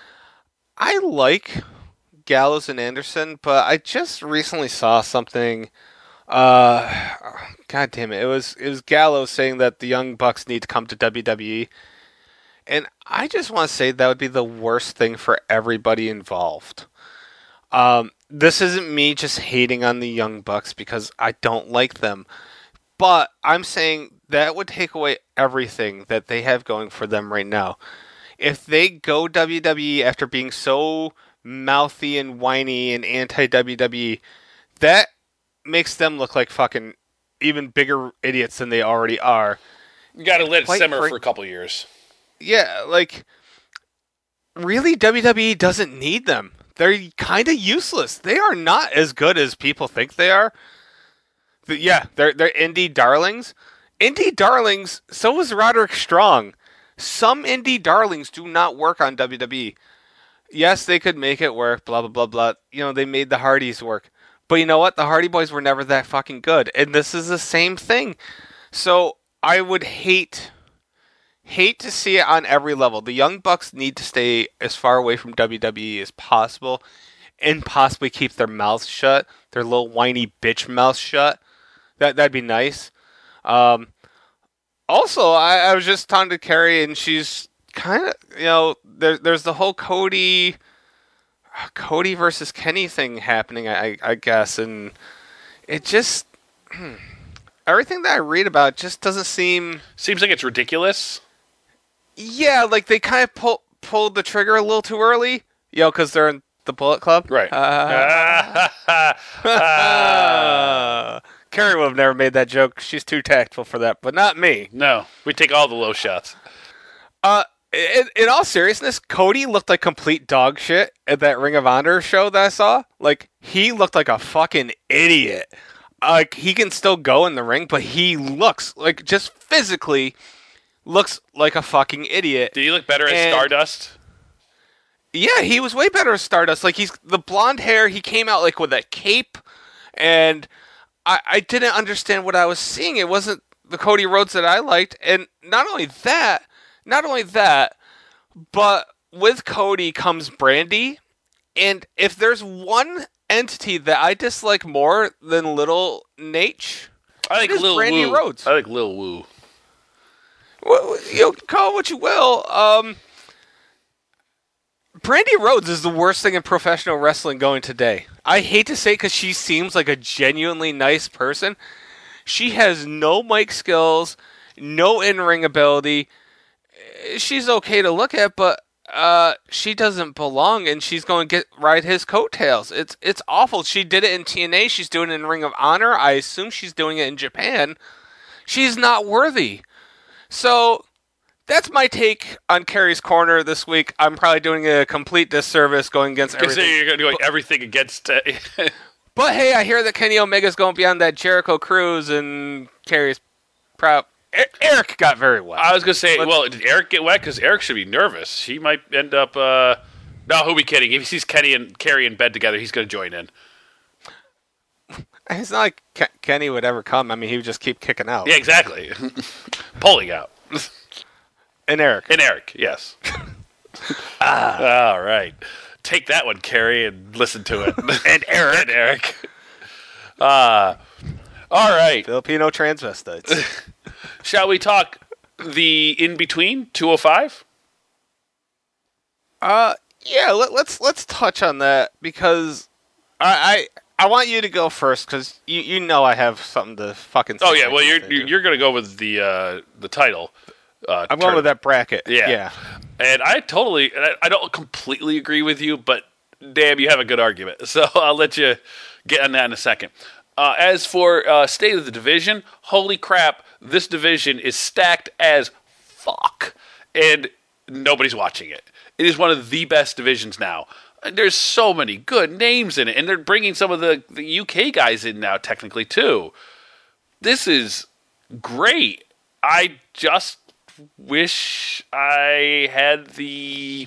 I like Gallows and Anderson, but I just recently saw something. Uh, God damn it! It was it was Gallows saying that the Young Bucks need to come to W W E, and I just want to say that would be the worst thing for everybody involved. Um, this isn't me just hating on the Young Bucks because I don't like them, but I'm saying that would take away everything that they have going for them right now. If they go W W E after being so mouthy and whiny and anti-W W E, that makes them look like fucking even bigger idiots than they already are. You got to let it Quite simmer frank- for a couple years. Yeah, like, really, W W E doesn't need them. They're kind of useless. They are not as good as people think they are. But yeah, they're they're indie darlings. Indie darlings. So is Roderick Strong. Some indie darlings do not work on W W E. Yes, they could make it work. Blah blah blah blah. You know, they made the Hardys work. But you know what? The Hardy Boys were never that fucking good, and this is the same thing. So I would hate. Hate to see it on every level. The Young Bucks need to stay as far away from W W E as possible and possibly keep their mouths shut, their little whiny bitch mouths shut. That, that'd be nice. Um, also, I, I was just talking to Carrie, and she's kind of, you know, there, there's the whole Cody Cody versus Kenny thing happening, I, I guess, and it just... everything that I read about just doesn't seem... Seems like it's ridiculous. Yeah, like they kind of pull, pulled the trigger a little too early. You know, because they're in the Bullet Club. Right. Uh, uh, Carrie would have never made that joke. She's too tactful for that, but not me. No, we take all the low shots. Uh, in, in all seriousness, Cody looked like complete dog shit at that Ring of Honor show that I saw. Like, he looked like a fucking idiot. Like, he can still go in the ring, but he looks, like, just physically... looks like a fucking idiot. Did he look better as And- Stardust? Yeah, he was way better as Stardust. Like, he's the blonde hair. He came out like with a cape, and I, I didn't understand what I was seeing. It wasn't the Cody Rhodes that I liked, and not only that, not only that, but with Cody comes Brandy, and if there's one entity that I dislike more than Little Nate, I like it is Lil Brandy Woo. Rhodes. I like Lil Woo. Well, you know, call it what you will. Um, Brandy Rhodes is the worst thing in professional wrestling going today. I hate to say it because she seems like a genuinely nice person. She has no mic skills, no in-ring ability. She's okay to look at, but uh, she doesn't belong, and she's going to get ride his coattails. It's it's awful. She did it in T N A. She's doing it in Ring of Honor. I assume she's doing it in Japan. She's not worthy. So that's my take on Carrie's Corner this week. I'm probably doing a complete disservice going against Consider everything. you're going to do like everything against. Uh, But hey, I hear that Kenny Omega's going to be on that Jericho cruise, and Carrie's proud. E- Eric got very well. I was going to say, But- well, did Eric get wet? Because Eric should be nervous. He might end up. Uh, no, who'll be kidding? If he sees Kenny and Carrie in bed together, he's going to join in. It's not like Ke- Kenny would ever come. I mean, he would just keep kicking out. Yeah, exactly. Pulling out. And Eric. And Eric, yes. ah. All right. Take that one, Carrie, and listen to it. And Eric. and Eric. Uh, all right. Filipino transvestites. Shall we talk the in-between, two oh five? Uh, yeah, let, let's let's touch on that because I I, I want you to go first because you, you know I have something to fucking say. Oh, yeah, well, you're you're going to go with the uh, the title. Uh, I'm going with that bracket. Yeah. yeah. And I totally, and I, I don't completely agree with you, but damn, you have a good argument. So I'll let you get on that in a second. Uh, as for uh, state of the division, holy crap, this division is stacked as fuck. And nobody's watching it. It is one of the best divisions now. And there's so many good names in it. And they're bringing some of the, the U K guys in now, technically, too. This is great. I just wish I had the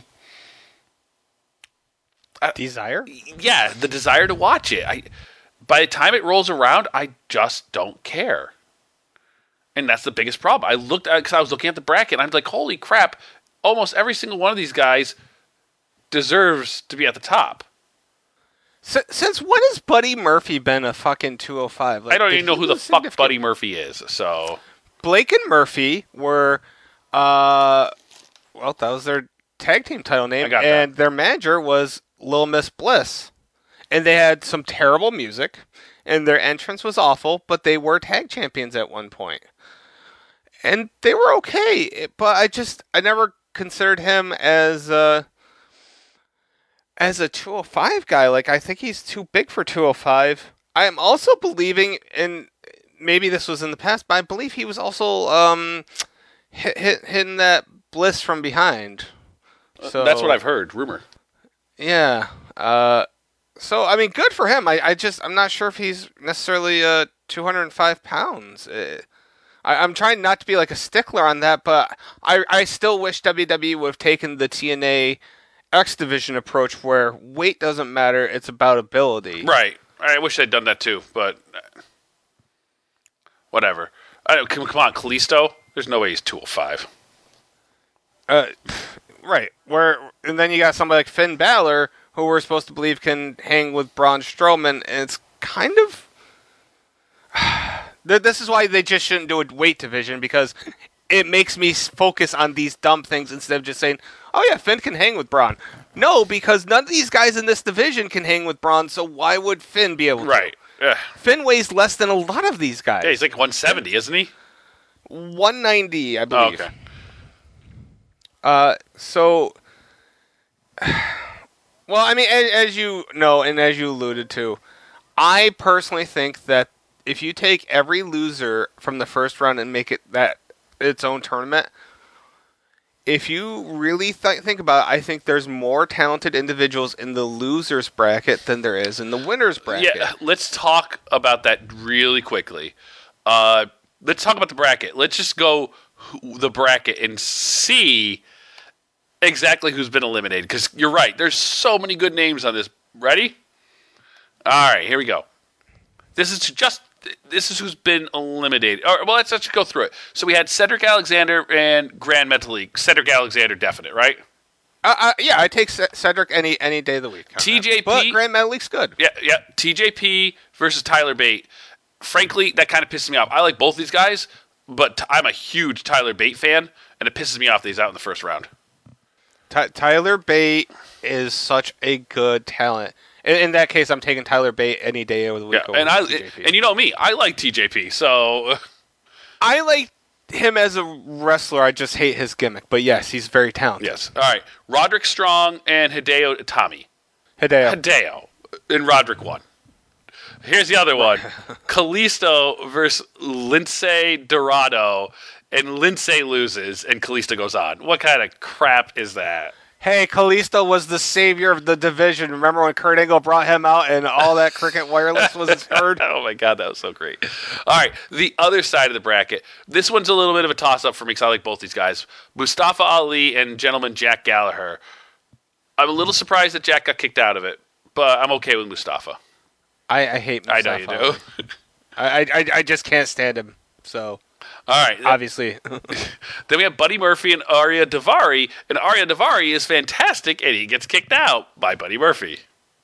uh, desire. Yeah, the desire to watch it. I by the time it rolls around, I just don't care, and that's the biggest problem. I looked at because I was looking at the bracket, and I'm like, holy crap! Almost every single one of these guys deserves to be at the top. Since, since when has Buddy Murphy been a fucking two oh five? Like, I don't even know who the fuck Buddy Murphy is. So Blake and Murphy were. Uh, well, that was their tag team title name, and that. their manager was Lil Miss Bliss, and they had some terrible music, and their entrance was awful, but they were tag champions at one point, and they were okay. But I just I never considered him as a as a two oh five guy. Like I think he's too big for two oh five. I am also believing in maybe this was in the past, but I believe he was also um. Hit, hit, hitting that Bliss from behind. So that's what I've heard. Rumor. Yeah. Uh, so I mean, good for him. I, I just I'm not sure if he's necessarily uh two hundred five pounds. Uh, I, I'm trying not to be like a stickler on that, but I I still wish W W E would have taken the T N A X Division approach where weight doesn't matter. It's about ability. Right. I wish they'd done that too, but whatever. I, come, come on, Kalisto. There's no way he's two oh five. Uh, right. Where and then you got somebody like Finn Balor, who we're supposed to believe can hang with Braun Strowman, and it's kind of. This is why they just shouldn't do a weight division because it makes me focus on these dumb things instead of just saying, "Oh yeah, Finn can hang with Braun." No, because none of these guys in this division can hang with Braun, so why would Finn be able to? Right. Ugh. Finn weighs less than a lot of these guys. Yeah, he's like one seventy, isn't he? one ninety, I believe. Oh, okay. Uh, so, well, I mean, as, as you know, and as you alluded to, I personally think that if you take every loser from the first round and make it that its own tournament, if you really th- think about it, I think there's more talented individuals in the losers bracket than there is in the winners bracket. Yeah, let's talk about that really quickly. Uh, let's talk about the bracket. Let's just go the bracket and see exactly who's been eliminated. Because you're right, there's so many good names on this. Ready? All right, here we go. This is just this is who's been eliminated. All right, well, let's just go through it. So we had Cedric Alexander and Grand Metalik. Cedric Alexander, definite, right? Uh, uh, yeah, I take C- Cedric any any day of the week. T J P, but Grand Metalik's good. Yeah, yeah. T J P versus Tyler Bate. Frankly, that kind of pisses me off. I like both these guys, but t- I'm a huge Tyler Bate fan, and it pisses me off that he's out in the first round. Ty- Tyler Bate is such a good talent. In, in that case, I'm taking Tyler Bate any day of the week. Yeah, and I T J P. And you know me, I like T J P. So I like him as a wrestler. I just hate his gimmick. But yes, he's very talented. Yes. All right, Roderick Strong and Hideo Itami. Hideo. Hideo and Roderick won. Here's the other one. Kalisto versus Lindsay Dorado, and Lindsay loses, and Kalisto goes on. What kind of crap is that? Hey, Kalisto was the savior of the division. Remember when Kurt Angle brought him out and all that Cricket Wireless was heard? Oh, my God, that was so great. All right, the other side of the bracket. This one's a little bit of a toss-up for me because I like both these guys. Mustafa Ali and gentleman Jack Gallagher. I'm a little surprised that Jack got kicked out of it, but I'm okay with Mustafa. I, I hate Mustafa. I know you do. I, I I just can't stand him. So All right. Obviously. Then we have Buddy Murphy and Arya Davari, and Arya Davari is fantastic, and he gets kicked out by Buddy Murphy.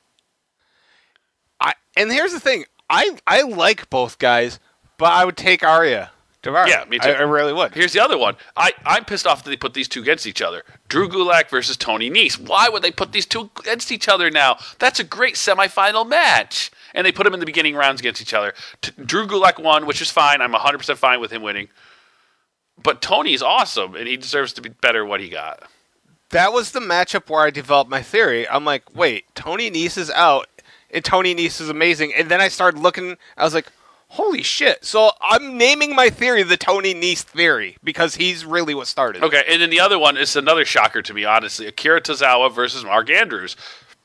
I and here's the thing. I I like both guys, but I would take Arya Davari. Yeah, me too. I, I really would. Here's the other one. I, I'm pissed off that they put these two against each other. Drew Gulak versus Tony Nese. Why would they put these two against each other now? That's a great semifinal match. And they put them in the beginning rounds against each other. T- Drew Gulak won, which is fine. I'm one hundred percent fine with him winning. But Tony's awesome, and he deserves to be better what he got. That was the matchup where I developed my theory. I'm like, wait, Tony Nese is out, and Tony Nese is amazing. And then I started looking, I was like, holy shit. So I'm naming my theory the Tony Nese theory, because he's really what started. Okay, and then the other one is another shocker to me, honestly. Akira Tozawa versus Mark Andrews.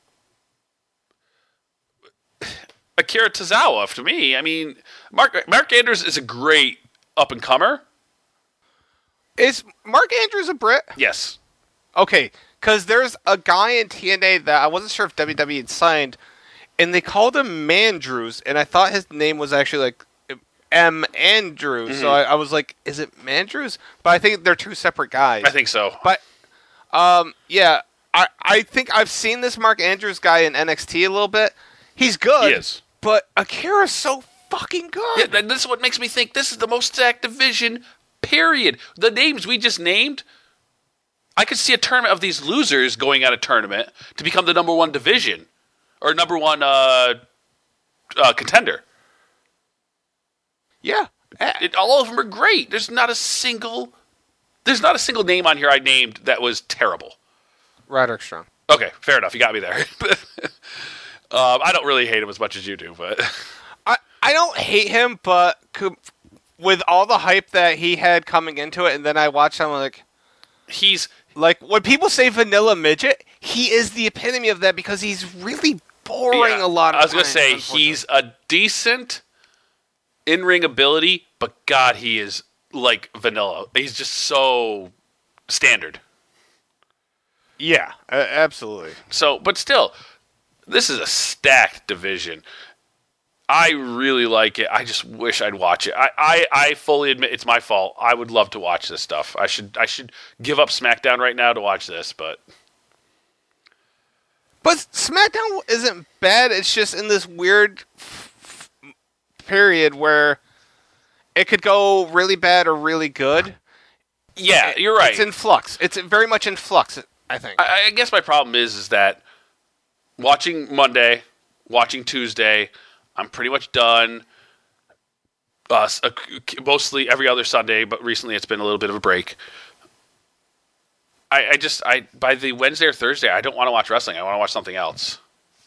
Akira Tozawa, to me, I mean, Mark Mark Andrews is a great up-and-comer. Is Mark Andrews a Brit? Yes. Okay, because there's a guy in T N A that I wasn't sure if W W E had signed, and they called him Mandrews, and I thought his name was actually like M. Andrews, mm-hmm. so I, I was like, is it Mandrews? But I think they're two separate guys. I think so. But, um, yeah, I, I think I've seen this Mark Andrews guy in N X T a little bit. He's good. He is. But Akira's so fucking good. Yeah, this is what makes me think this is the most stacked division, period. The names we just named, I could see a tournament of these losers going at a tournament to become the number one division. Or number one uh, uh, contender. Yeah. It, all of them are great. There's not a single there's not a single name on here I named that was terrible. Roderick Strong. Okay, fair enough. You got me there. um, I don't really hate him as much as you do, but I, I don't hate him, but could, with all the hype that he had coming into it, and then I watched him, like, he's like when people say vanilla midget, he is the epitome of that because he's really boring yeah, a lot of I was going to times, say, he's a decent in-ring ability, but God, he is like vanilla. He's just so standard. Yeah, uh, absolutely. So, but still, this is a stacked division. I really like it. I just wish I'd watch it. I, I, I fully admit it's my fault. I would love to watch this stuff. I should I should give up SmackDown right now to watch this, but But SmackDown isn't bad. It's just in this weird f- f- period where it could go really bad or really good. Yeah, you're right. It's in flux. It's very much in flux, I think. I, I guess my problem is is that watching Monday, watching Tuesday, I'm pretty much done. Uh, mostly every other Sunday, but recently it's been a little bit of a break. I, I just I by the Wednesday or Thursday, I don't want to watch wrestling. I want to watch something else.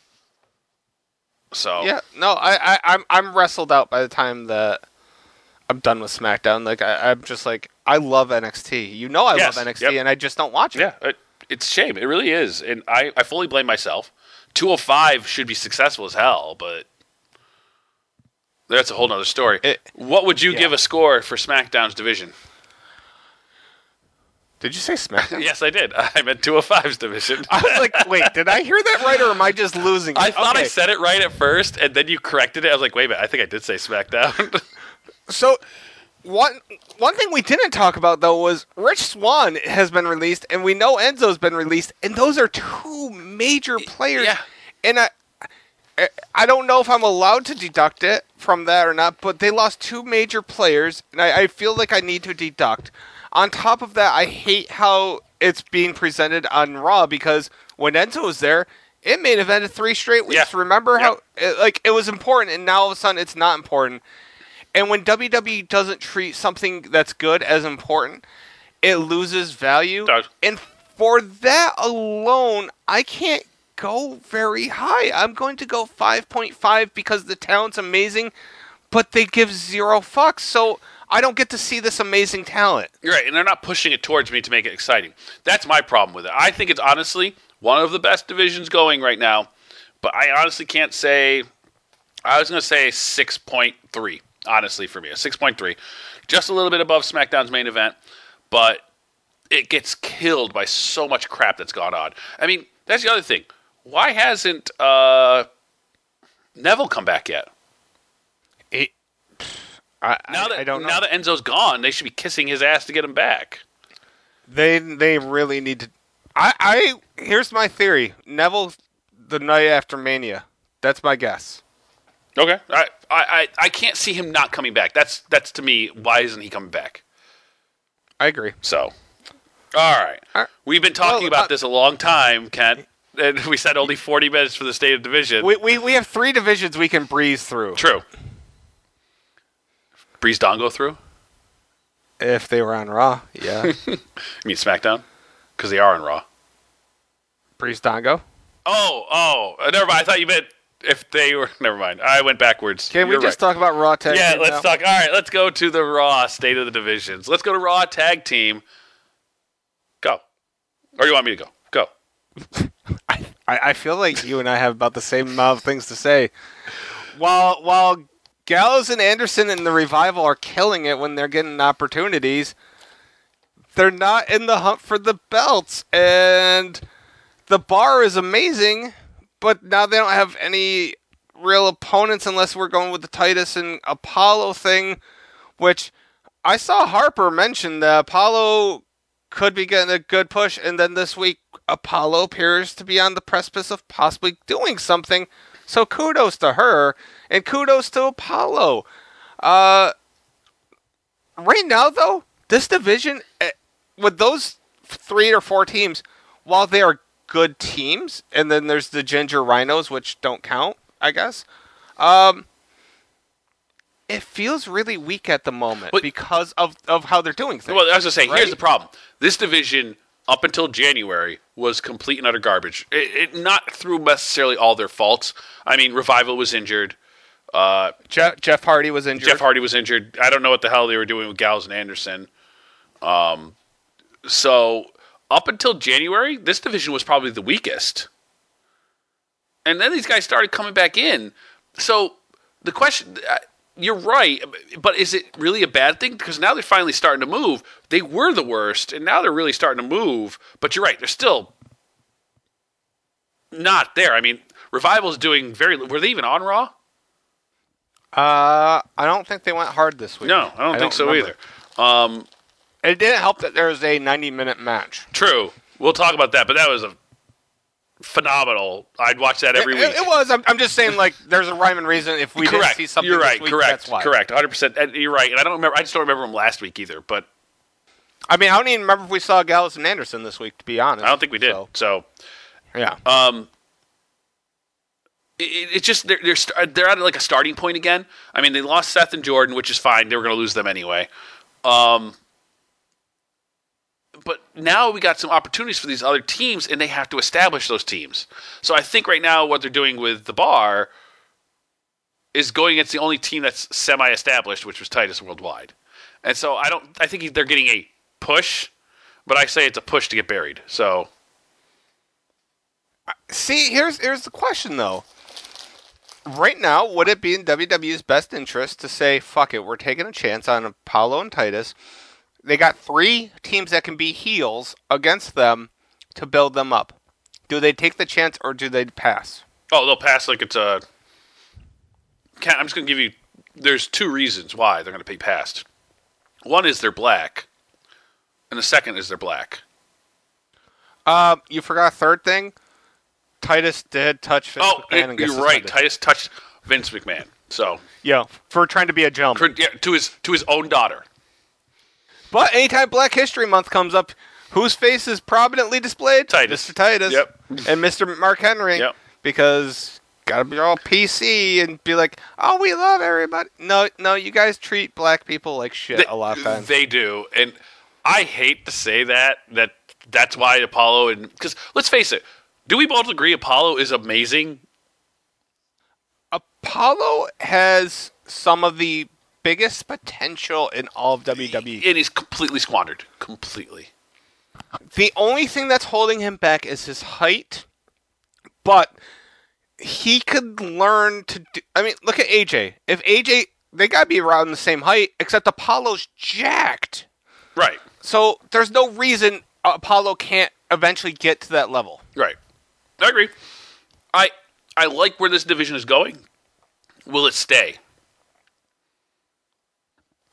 So yeah, no, I, I I'm I'm wrestled out by the time that I'm done with SmackDown. Like I, I'm just like I love N X T. You know I yes, love N X T, yep. and I just don't watch it. Yeah, it, it's a shame. It really is, and I, I fully blame myself. two oh five should be successful as hell, but that's a whole nother story. It, what would you yeah. give a score for SmackDown's division? Did you say SmackDown? Yes, I did. I meant two oh five's division. I was like, wait, did I hear that right, or am I just losing it? I thought okay. I said it right at first, and then you corrected it. I was like, wait a minute, I think I did say SmackDown. So, one one thing we didn't talk about, though, was Rich Swann has been released, and we know Enzo's been released, and those are two major players. Yeah. And I, I don't know if I'm allowed to deduct it from that or not, but they lost two major players, and I, I feel like I need to deduct. On top of that, I hate how it's being presented on Raw, because when Enzo was there, it main evented three straight weeks. Yeah. Remember yep. how it, like it was important, and now all of a sudden it's not important. And when W W E doesn't treat something that's good as important, it loses value. It does. And for that alone, I can't go very high. I'm going to go five point five because the talent's amazing, but they give zero fucks. So I don't get to see this amazing talent. You're right, and they're not pushing it towards me to make it exciting. That's my problem with it. I think it's honestly one of the best divisions going right now, but I honestly can't say. I was going to say six point three. Honestly, for me, a six point three. Just a little bit above SmackDown's main event, but it gets killed by so much crap that's gone on. I mean, that's the other thing. Why hasn't uh, Neville come back yet? It, I, Now I, that I don't know. now that Enzo's gone, they should be kissing his ass to get him back. They they really need to. I, I here's my theory. Neville the night after Mania. That's my guess. Okay, I I I can't see him not coming back. That's that's to me. Why isn't he coming back? I agree. So, all right, All right. we've been talking Well, about uh, this a long time, Kent, and we said only forty minutes for the state of division. We, we we have three divisions we can breeze through. True. Breeze Dongo through? If they were on Raw, yeah. You mean SmackDown? Because they are on Raw. Breeze Dongo. Oh, oh, uh, never mind. I thought you meant if they were. Never mind. I went backwards. Can we You're just right. talk about Raw tag? Yeah, team let's now? talk. All right, let's go to the Raw state of the divisions. Let's go to Raw tag team. Go. Or you want me to go? Go. I, I feel like you and I have about the same amount of things to say. While while Gallows and Anderson and the Revival are killing it when they're getting opportunities, they're not in the hunt for the belts. And the Bar is amazing, but now they don't have any real opponents unless we're going with the Titus and Apollo thing, which I saw Harper mention that Apollo could be getting a good push, and then this week Apollo appears to be on the precipice of possibly doing something. So kudos to her, and kudos to Apollo. Uh, right now, though, this division, eh, with those three or four teams, while they are good teams, and then there's the Ginger Rhinos, which don't count, I guess, um, it feels really weak at the moment But- because of, of how they're doing things. Well, I was going to say, right? here's the problem. This division, up until January, was complete and utter garbage. It, it not through necessarily all their faults. I mean, Revival was injured. Uh, Jeff, Jeff Hardy was injured. Jeff Hardy was injured. I don't know what the hell they were doing with Gallows and Anderson. Um, so up until January, this division was probably the weakest. And then these guys started coming back in. So the question, uh, you're right, but is it really a bad thing? Because now they're finally starting to move. They were the worst, and now they're really starting to move. But you're right, they're still not there. I mean, Revival's doing very. Were they even on Raw? Uh, I don't think they went hard this week. No, I don't think so remember. either. Um, It didn't help that there was a ninety-minute match. True. We'll talk about that, but that was a phenomenal. I'd watch that every it, week. It, it was. I'm, I'm just saying, like, there's a rhyme and reason. If we correct. didn't see something You're this right. week, correct. that's why. Correct. one hundred percent. And you're right. And I don't remember. I just don't remember them last week either. But I mean, I don't even remember if we saw Gallows and Anderson this week, to be honest. I don't think we did. So, So, yeah. um, it, it's just they're they're st- they're at like a starting point again. I mean, they lost Seth and Jordan, which is fine. They were going to lose them anyway. Um, but now we got some opportunities for these other teams, and they have to establish those teams. So I think right now what they're doing with the Bar is going against the only team that's semi-established, which was Titus Worldwide. And so I don't. I think they're getting a push, but I say it's a push to get buried. So See, here's here's the question, though. Right now, would it be in W W E's best interest to say, fuck it, we're taking a chance on Apollo and Titus? They got three teams that can be heels against them to build them up. Do they take the chance or do they pass? oh, they'll pass like it's a. Can't, I'm just going to give you. There's two reasons why they're going to be passed. One is they're black, and the second is they're black. Uh, you forgot a third thing? Titus did touch Vince Oh, McMahon it- and get you're right. suspended. Titus touched Vince McMahon. So Yeah, for trying to be a gentleman. yeah, to his to his own daughter. But anytime Black History Month comes up, whose face is prominently displayed? Titus. Mister Titus. Yep. And Mister Mark Henry. Yep. Because gotta be all P C and be like, oh, we love everybody. No, no, you guys treat black people like shit They, a lot of times. They do, and I hate to say that. That that's why Apollo and because let's face it, do we both agree Apollo is amazing? Apollo has some of the biggest potential in all of W W E. It is completely squandered. Completely. The only thing that's holding him back is his height, but he could learn to do. I mean, look at A J. If A J, they gotta be around the same height, except Apollo's jacked. Right. So there's no reason Apollo can't eventually get to that level. Right. I agree. I I like where this division is going. Will it stay?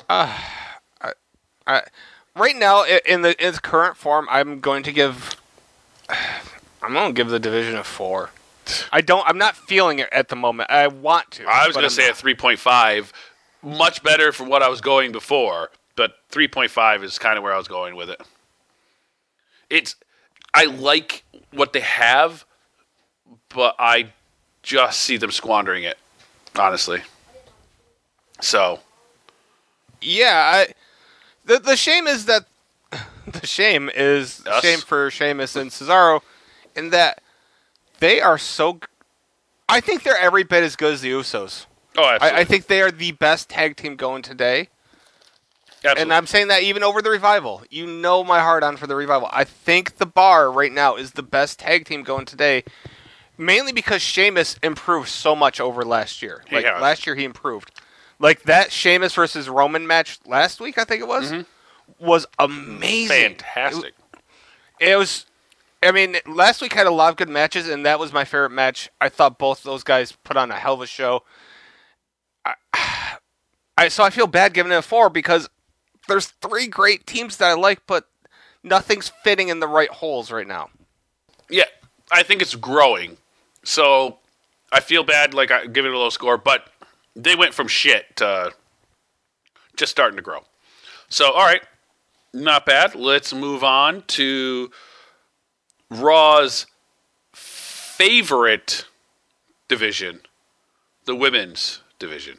Uh, I, I, right now, i- in the in its current form, I'm going to give. I'm going to give the division a four. I don't. I'm not feeling it at the moment. I want to. I was but going to I'm say not. a three point five, much better from what I was going before, but three point five is kind of where I was going with it. It's I like what they have, but I just see them squandering it, honestly. So, Yeah, I, the the shame is that the shame is Us? shame for Sheamus and Cesaro, in that they are so. g- I think they're every bit as good as the Usos. oh, absolutely. I, I think they are the best tag team going today, absolutely. and I'm saying that even over the Revival. You know my heart on for the Revival. I think the Bar right now is the best tag team going today, mainly because Sheamus improved so much over last year. He Like has. last year, he improved. Like that Sheamus versus Roman match last week, I think it was, was amazing. Fantastic. It, it was. I mean, last week had a lot of good matches, and that was my favorite match. I thought both those guys put on a hell of a show. I, I so I feel bad giving it a four because there's three great teams that I like, but nothing's fitting in the right holes right now. Yeah, I think it's growing. So I feel bad, like I give it a low score, but they went from shit to just starting to grow. So, all right, not bad. Let's move on to Raw's favorite division, the women's division.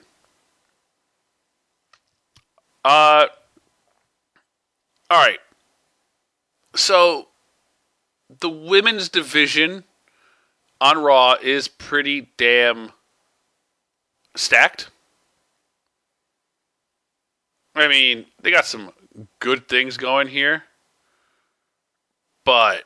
Uh, all right. So the women's division on Raw is pretty damn stacked. I mean, they got some good things going here, but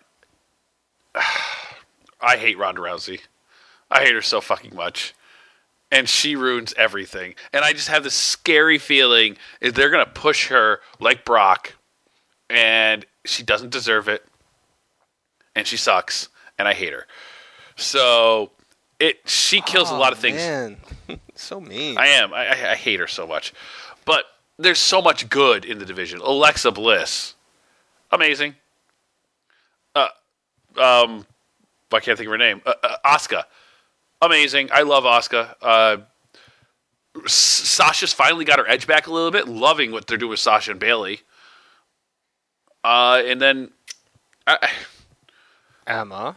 I hate Ronda Rousey. I hate her so fucking much. And she ruins everything. And I just have this scary feeling is they're going to push her like Brock, and she doesn't deserve it, and she sucks, and I hate her. So it she kills a lot of things. Man, so mean. I am. I, I, I hate her so much. But there's so much good in the division. Alexa Bliss, amazing. Uh, um, I can't think of her name. Uh, uh, Asuka, amazing. I love Asuka. Uh, S- Sasha's finally got her edge back a little bit. Loving what they're doing with Sasha and Bailey. Uh, and then I, Emma.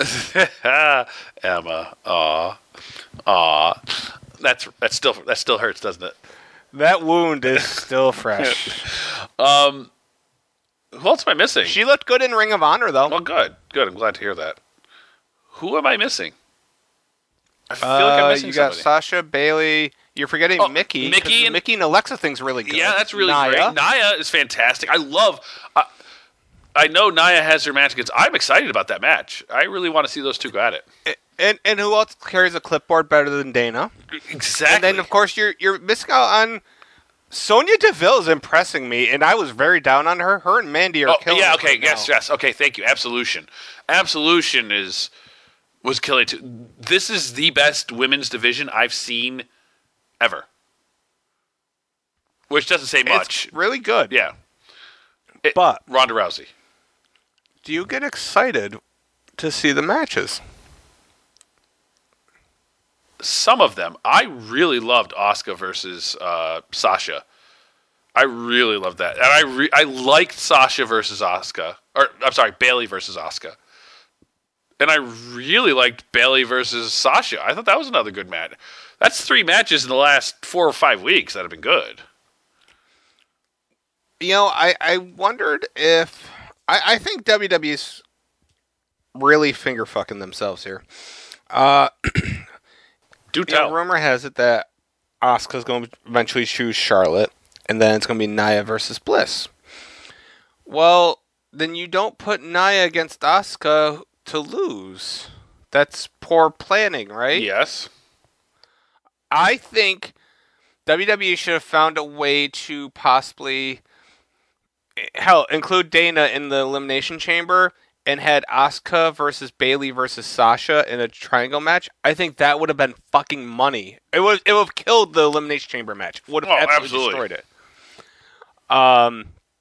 Emma, aw, aw. That's that's still that still hurts, doesn't it? That wound is still fresh. Um, who else am I missing? She looked good in Ring of Honor, though. Oh, good, good. I'm glad to hear that. Who am I missing? I feel Uh, like I'm missing you got somebody. Sasha, Bailey. You're forgetting Oh, Mickey. Mickey 'cause the and- Mickey and Alexa thing's really good. Yeah, that's really Nia. great. Nia is fantastic. I love. I, I know Nia has her match against. I'm excited about that match. I really want to see those two go at it. And and who else carries a clipboard better than Dana? Exactly. And then of course you're you're missing out on Sonya Deville is impressing me, and I was very down on her. Her and Mandy are oh, killing. yeah. it Okay. right yes. now. Yes. Okay. Thank you. Absolution. Absolution is was killing too. This is the best women's division I've seen ever. Which doesn't say much. It's really good. Yeah. It- But- Ronda Rousey. Do you get excited to see the matches? Some of them. I really loved Asuka versus uh, Sasha. I really loved that, and I re- I liked Sasha versus Asuka, or I'm sorry, Bailey versus Asuka, and I really liked Bailey versus Sasha. I thought that was another good match. That's three matches in the last four or five weeks that have been good. You know, I, I wondered if I, I think W W E's really finger fucking themselves here. Uh, Do you tell. know, rumor has it that Asuka's going to eventually choose Charlotte, and then it's going to be Nia versus Bliss. Well, then you don't put Nia against Asuka to lose. That's poor planning, right? Yes. I think W W E should have found a way to possibly, hell, include Dana in the Elimination Chamber and had Asuka versus Bailey versus Sasha in a triangle match. I think that would have been fucking money. It would it would have killed the Elimination Chamber match. Would have Oh, absolutely, absolutely. destroyed it. Um,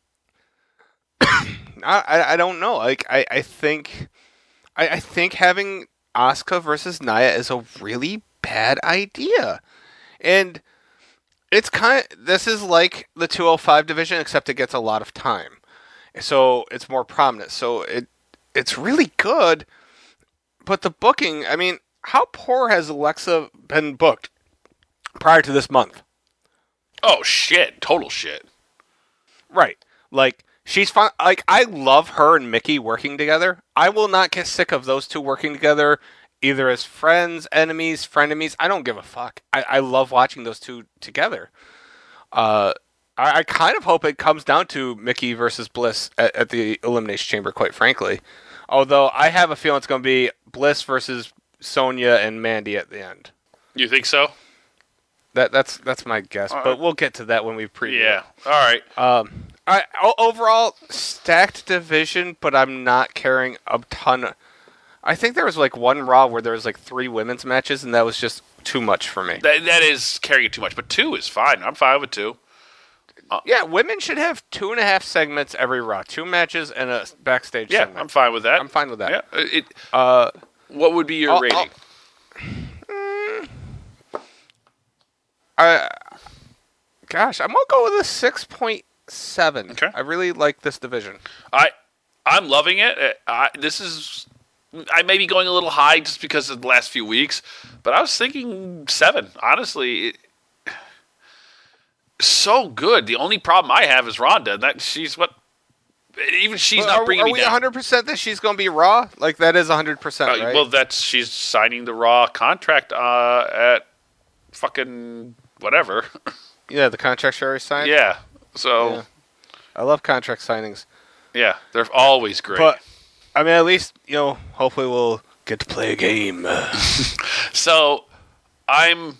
I I don't know. Like I I think I, I think having Asuka versus Nia is a really bad idea, and it's kind of, this is like the two oh five division, except it gets a lot of time, so it's more prominent. So it it's really good, but the booking. I mean, how poor has Alexa been booked prior to this month? Oh shit! Total shit. Right. Like, she's fun. Like, I love her and Mickey working together. I will not get sick of those two working together, either as friends, enemies, frenemies. I don't give a fuck. I, I love watching those two together. Uh, I, I kind of hope it comes down to Mickey versus Bliss at, at the Elimination Chamber, quite frankly. Although, I have a feeling it's going to be Bliss versus Sonya and Mandy at the end. You think so? That that's that's my guess, All but right. we'll get to that when we preview. Yeah. All right. Um, I o- overall stacked division, but I'm not carrying a ton. Of, I think there was like one Raw where there was like three women's matches, and that was just too much for me. That that is carrying it too much, but two is fine. I'm fine with two. Yeah, women should have two and a half segments every Raw, two matches and a backstage. Yeah, segment. I'm fine with that. I'm fine with that. Yeah. It. Uh, What would be your I'll- rating? I'll- I, gosh, I'm gonna go with a six point seven. Okay. I really like this division. I I'm loving it. Uh, I, this is I may be going a little high just because of the last few weeks, but I was thinking seven. Honestly, it, so good. The only problem I have is Ronda. That she's what even she's Well, not are, bringing are me we down. one hundred percent that she's gonna be Raw? Like that is one hundred percent, Uh, right? Well, that's she's signing the Raw contract uh, at fucking whatever. Yeah, the contract she already signed. yeah. So Yeah. I love contract signings. yeah, they're always great. But I mean, at least you know. Hopefully, we'll get to play a game. So I'm.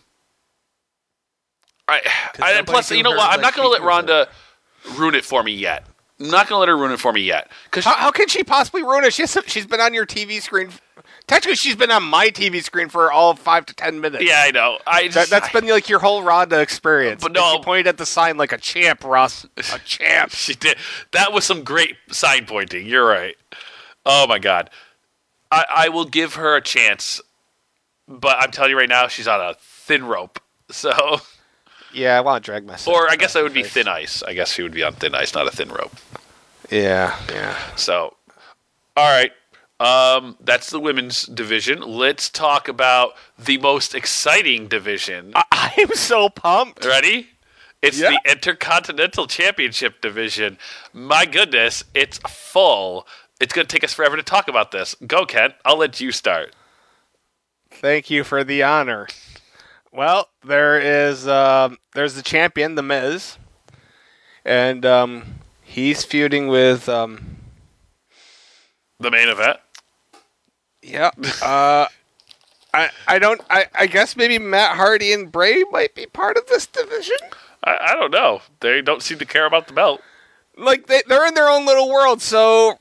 I, I and nobody plus, do you know her what? I'm like not going to she let does Rhonda ruin it for me yet. I'm not going to let her ruin it for me yet. Cause how, how can she possibly ruin it? She's she's been on your T V screen. Technically, she's been on my T V screen for all of five to ten minutes. yeah, I know. I That, just, that's been like your whole Ronda experience. But And no- she pointed at the sign like a champ, Russ. A champ. she did. That was some great sign pointing. You're right. Oh my god. I, I will give her a chance, but I'm telling you right now, she's on a thin rope. So, Yeah, I want to drag myself. or I guess that would be face. thin ice. I guess she would be on thin ice, not a thin rope. Yeah, yeah. So, all right. Um, that's the women's division. Let's talk about the most exciting division. I, I'm so pumped. Ready? It's Yeah. the Intercontinental Championship division. My goodness, it's full. It's going to take us forever to talk about this. Go, Ken. I'll let you start. Thank you for the honor. Well, there is um, there's the champion, The Miz, and um, he's feuding with um, The main event. yeah. Uh, I I don't I, I guess maybe Matt Hardy and Bray might be part of this division. I, I don't know. They don't seem to care about the belt. Like they they're in their own little world. So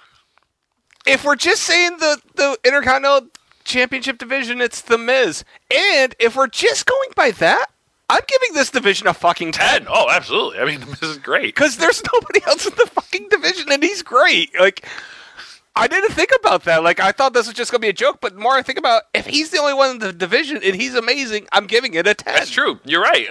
if we're just saying the the Intercontinental Championship division, it's The Miz, and if we're just going by that, I'm giving this division a fucking ten. ten. Oh, absolutely. I mean, this is great. Because there's nobody else in the fucking division, and he's great. Like, I didn't think about that. Like, I thought this was just going to be a joke, but the more I think about, if he's the only one in the division and he's amazing, I'm giving it a ten. That's true. You're right.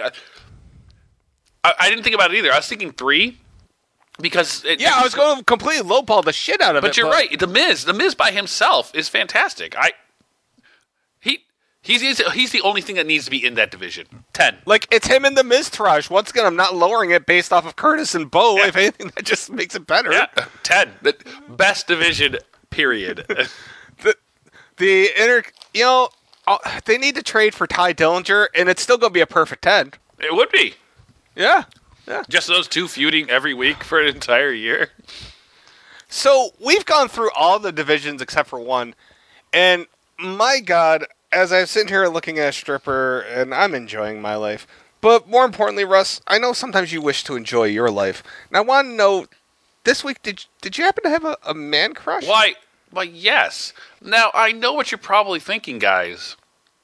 I, I didn't think about it either. I was thinking three because it, Yeah, I was going to completely lowball the shit out of it. But you're right. The Miz, the Miz by himself is fantastic. I he he's he's, he's the only thing that needs to be in that division. Ten. Like, it's him and the Miztourage. Once again, I'm not lowering it based off of Curtis and Bo. Yeah. If anything, that just makes it better. Yeah, ten. The best division. Period. The, the inter, you know, uh, they need to trade for Ty Dillinger, and it's still going to be a perfect ten. It would be Yeah. Yeah. just those two feuding every week for an entire year. So we've gone through all the divisions except for one, and my God, as I'm sitting here looking at a stripper, and I'm enjoying my life. But more importantly, Russ, I know sometimes you wish to enjoy your life, and I want to know, this week did did you happen to have a, a man crush? Why? Why? Yes. Now I know what you're probably thinking, guys.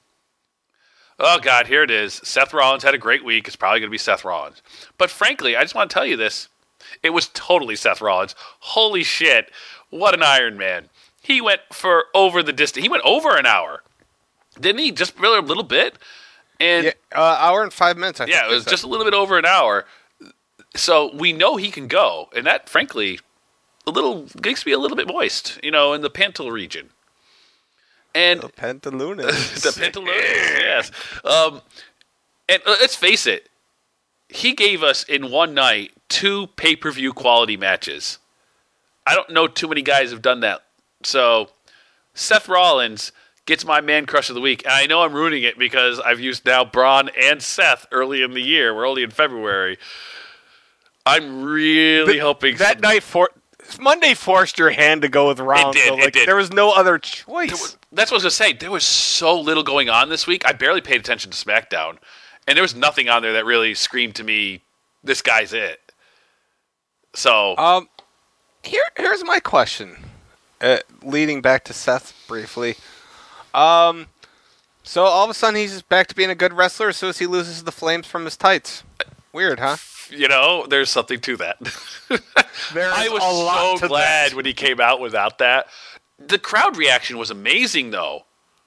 Oh God, here it is. Seth Rollins had a great week. It's probably going to be Seth Rollins. But frankly, I just want to tell you this. It was totally Seth Rollins. Holy shit. What an Iron Man. He went for over the distance. He went over an hour. Didn't he? Just really a little bit? And yeah, uh, hour and five minutes, I yeah, think. it was just a little bit over an hour. So we know he can go. And that, frankly, a little makes me a little bit moist, you know, in the Pantel region. And the Pantaloons. the Pantaloons, yes. Um, and uh, let's face it, he gave us in one night two pay-per-view quality matches. I don't know too many guys have done that. So Seth Rollins gets my man crush of the week. And I know I'm ruining it because I've used now Braun and Seth early in the year. We're only in February. I'm really the, hoping that some, night for Monday forced your hand to go with Rollins. It did, so, like, it did. There was no other choice. Was, that's what I was going to say. There was so little going on this week. I barely paid attention to SmackDown. And there was nothing on there that really screamed to me, this guy's it. So. Um, here, here's my question. Uh, leading back to Seth briefly. Um, so all of a sudden he's back to being a good wrestler as soon as he loses the flames from his tights. Weird, huh? You know, there's something to that. I was so glad that. when he came out without that. The crowd reaction was amazing, though.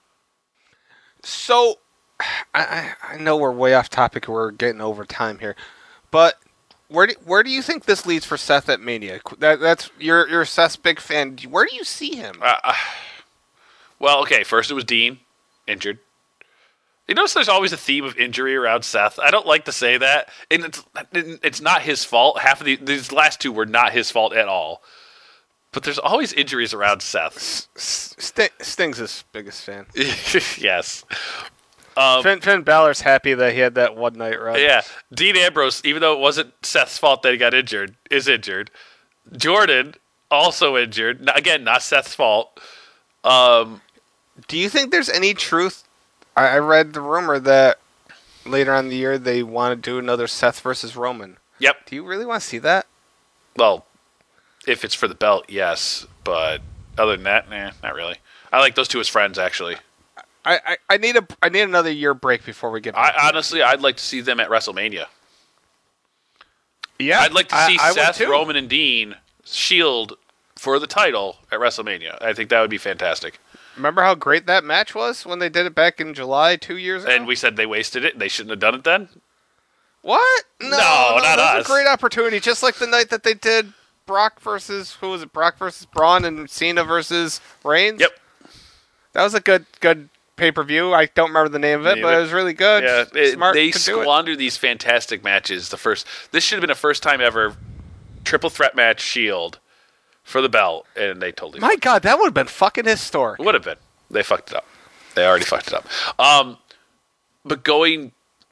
So, I, I know we're way off topic. We're getting over time here, but where do where do you think this leads for Seth at Mania? That, that's you're you're Seth's big fan. Where do you see him? Uh, well, okay. First, it was Dean injured. You notice there's always a theme of injury around Seth. I don't like to say that, and it's it's not his fault. Half of the, these last two were not his fault at all. But there's always injuries around Seth. St- Sting's his biggest fan. Yes. Um, Finn, Finn Balor's happy that he had that one night run. Yeah. Dean Ambrose, even though it wasn't Seth's fault that he got injured, is injured. Jordan, also injured. Again, not Seth's fault. Um, Do you think there's any truth? I, I read the rumor that later on in the year they want to do another Seth versus Roman. Yep. Do you really want to see that? Well, if it's for the belt, yes. But other than that, nah, not really. I like those two as friends, actually. I, I, I need a I need another year break before we get back. I honestly, I'd like to see them at WrestleMania. Yeah, I'd like to see I, I Seth, Roman, and Dean Shield for the title at WrestleMania. I think that would be fantastic. Remember how great that match was when they did it back in July two years ago? And we said they wasted it. They shouldn't have done it then. What? No, no, no not that us. was a great opportunity. Just like the night that they did Brock versus who was it? Brock versus Braun and Cena versus Reigns. Yep, that was a good good pay per view. I don't remember the name of it, name but it. it was really good. Yeah, it, Smart they to squandered these fantastic matches. The first, this should have been a first time ever triple threat match Shield for the belt, and they totally. My God, that would have been fucking historic. Would have been. They fucked it up. They already fucked it up. Um, but going.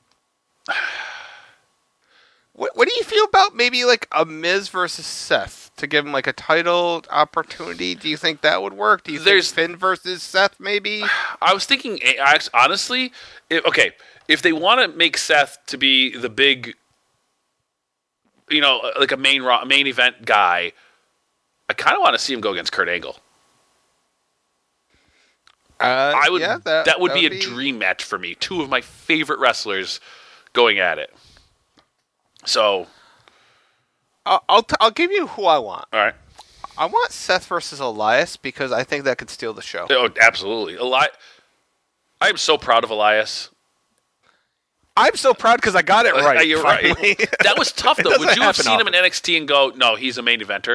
What, what do you feel about maybe like a Miz versus Seth to give him like a title opportunity? Do you think that would work? Do you There's, think Finn versus Seth maybe? I was thinking, honestly, if, okay, if they want to make Seth to be the big, you know, like a main main event guy, I kind of want to see him go against Kurt Angle. Uh, I would. Yeah, that, that, would that be would a be... dream match for me. Two of my favorite wrestlers going at it. So, I'll I'll, t- I'll give you who I want. All right. I want Seth versus Elias because I think that could steal the show. Oh, absolutely. Eli- I am so proud of Elias. I'm so proud because I got it right. Uh, you're finally. right. That was tough, though. Would you have seen often. him in N X T and go, no, he's a main eventer?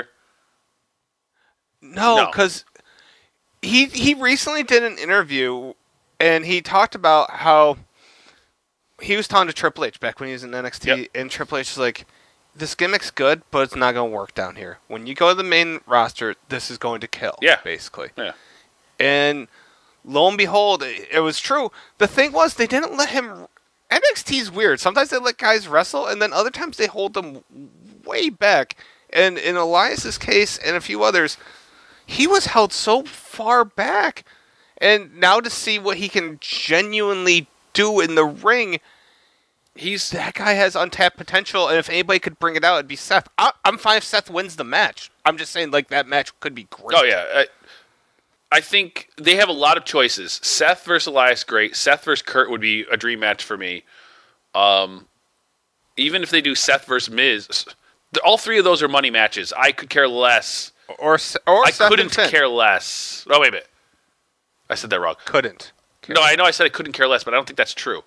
No, because no. he he recently did an interview and he talked about how he was talking to Triple H back when he was in N X T, yep. and Triple H was like, this gimmick's good, but it's not going to work down here. When you go to the main roster, this is going to kill, yeah. basically. Yeah. And lo and behold, it, it was true. The thing was, they didn't let him... N X T's weird. Sometimes they let guys wrestle, and then other times they hold them way back. And in Elias's case, and a few others, he was held so far back. And now to see what he can genuinely do in the ring, he's that guy has untapped potential, and if anybody could bring it out, it'd be Seth. I, I'm fine if Seth wins the match. I'm just saying, like, that match could be great. Oh, yeah. I, I think they have a lot of choices. Seth versus Elias, great. Seth versus Kurt would be a dream match for me. Um, even if they do Seth versus Miz, All three of those are money matches. I could care less. Or or I Seth couldn't and Finn. care less. Oh, wait a minute. I said that wrong. Couldn't. No, I know I said I couldn't care less, but I don't think that's true.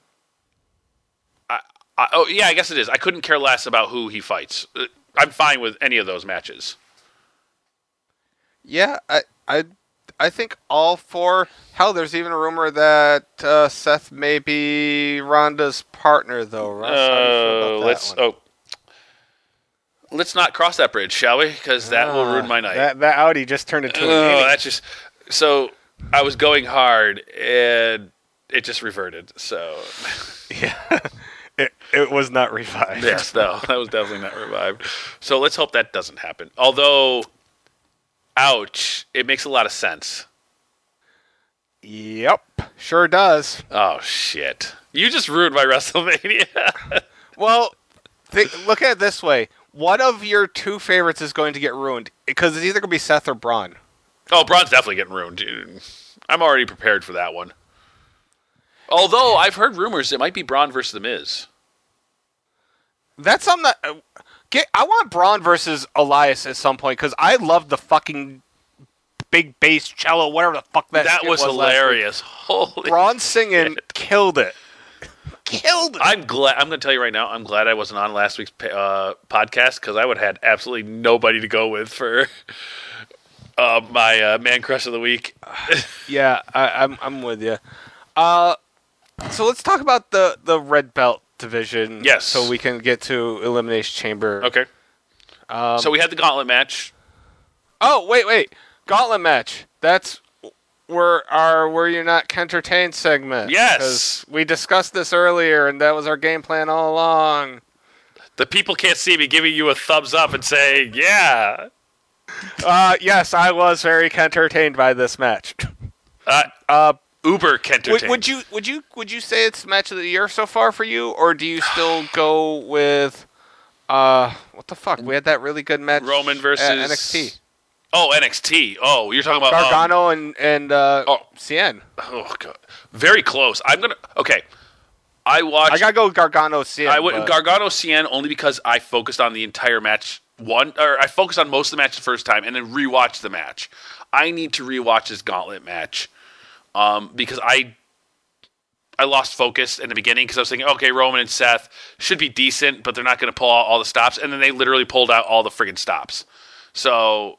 I, I, oh, yeah, I guess it is. I couldn't care less about who he fights. Uh, I'm fine with any of those matches. Yeah, I, I, I think all four. Hell, there's even a rumor that uh, Seth may be Ronda's partner, though. Russ, how do you feel about Uh, that let's one? oh, let's not cross that bridge, shall we? Because that will ruin my night. That, that Audi just turned into an Oh, inning. that's just so. I was going hard, and it just reverted. So, Yeah, it it was not revived. yes, no, that was definitely not revived. So let's hope that doesn't happen. Although, ouch, it makes a lot of sense. Yep, sure does. Oh shit! You just ruined my WrestleMania. Well, think, look at it this way: one of your two favorites is going to get ruined because it's either going to be Seth or Braun. Oh, Braun's definitely getting ruined, dude. I'm already prepared for that one. Although I've heard rumors it might be Braun versus The Miz. That's something that uh, get. I want Braun versus Elias at some point because I love the fucking big bass cello, whatever the fuck that. That shit was, was last week. hilarious. Holy Braun singing shit. killed it. Killed it. I'm glad. I'm going to tell you right now. I'm glad I wasn't on last week's uh, podcast because I would have had absolutely nobody to go with for uh, my uh, man crush of the week. Yeah, I, I'm I'm with you. Uh, so let's talk about the the red belt division. Yes. So we can get to Elimination Chamber. Okay. Um, So we had the gauntlet match. Oh wait, wait, Gauntlet match. That's where our "Were You Not Entertained" segment. Yes. 'Cause we discussed this earlier, and that was our game plan all along. The people can't see me giving you a thumbs up and saying, yeah. Uh, yes, I was very entertained by this match. Uh, Uh, Uber Kentertain. would, would you would you would you say it's match of the year so far for you, or do you still go with uh what the fuck? We had that really good match Roman versus at N X T. Oh, N X T. Oh, you're talking about um, Gargano and and uh, oh. Cien. Oh god, very close. I'm gonna. Okay, I watched. I gotta go with Gargano Cien. I went but- Gargano Cien only because I focused on the entire match. One, or I focused on most of the match the first time, and then rewatched the match. I need to rewatch this gauntlet match um, because I I lost focus in the beginning because I was thinking, okay, Roman and Seth should be decent, but they're not going to pull out all the stops, and then they literally pulled out all the friggin' stops. So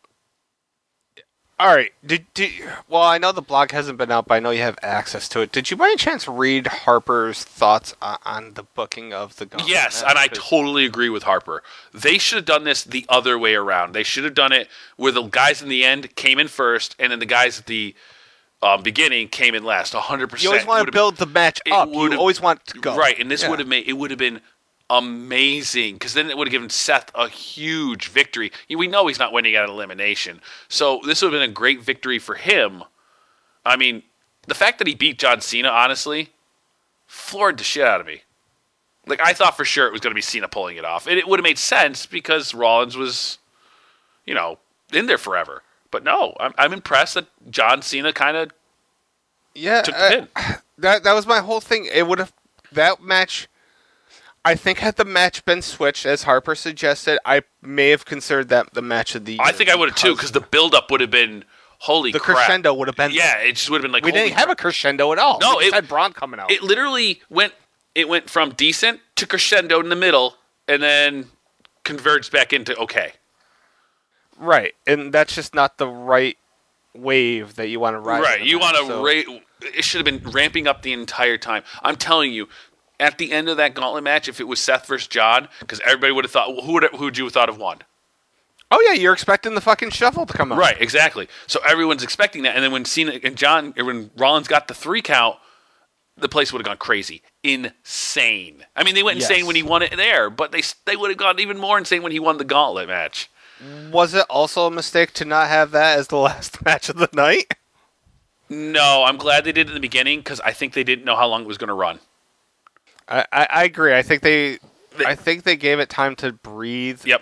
All right. Did, did well? I know the blog hasn't been out, but I know you have access to it. Did you by any chance read Harper's thoughts on, on the booking of the gauntlet? yes, match? and I 'Cause- totally agree with Harper. They should have done this the other way around. They should have done it where the guys in the end came in first, and then the guys at the um, beginning came in last. one hundred percent. You always want to build the match it up. You would've- always want to go Right, and this Yeah. would have made it would have been amazing because then it would have given Seth a huge victory. We know he's not winning at elimination, so this would have been a great victory for him. I mean, the fact that he beat John Cena, honestly, floored the shit out of me. Like, I thought for sure it was going to be Cena pulling it off, and it would have made sense because Rollins was, you know, in there forever. But no, I'm, I'm impressed that John Cena kind of Yeah, took the uh, pin. that that was my whole thing. It would have that match. I think had the match been switched, as Harper suggested, I may have considered that the match of the year. I think I would have too because the build-up would have been holy the crap. crescendo would have been. Yeah, it just would have been like we holy didn't have a crescendo at all. No, we just it- had Braun coming out. It literally went. It went from decent to crescendo in the middle, and then converged back into okay. right, and that's just not the right wave that you want to ride. Right, in a you match, want to so- rate. It should have been ramping up the entire time. I'm telling you, at the end of that gauntlet match, if it was Seth versus John, because everybody would have thought, well, who would who would you have thought of won? Oh yeah, you're expecting the fucking shuffle to come out. Right, exactly. So everyone's expecting that, and then when Cena and John, or when Rollins got the three count, the place would have gone crazy, insane. I mean, they went Yes. insane when he won it there, but they they would have gone even more insane when he won the gauntlet match. Was it also a mistake to not have that as the last match of the night? No, I'm glad they did it in the beginning because I think they didn't know how long it was going to run. I, I, I agree. I think they, They- I think they gave it time to breathe. Yep.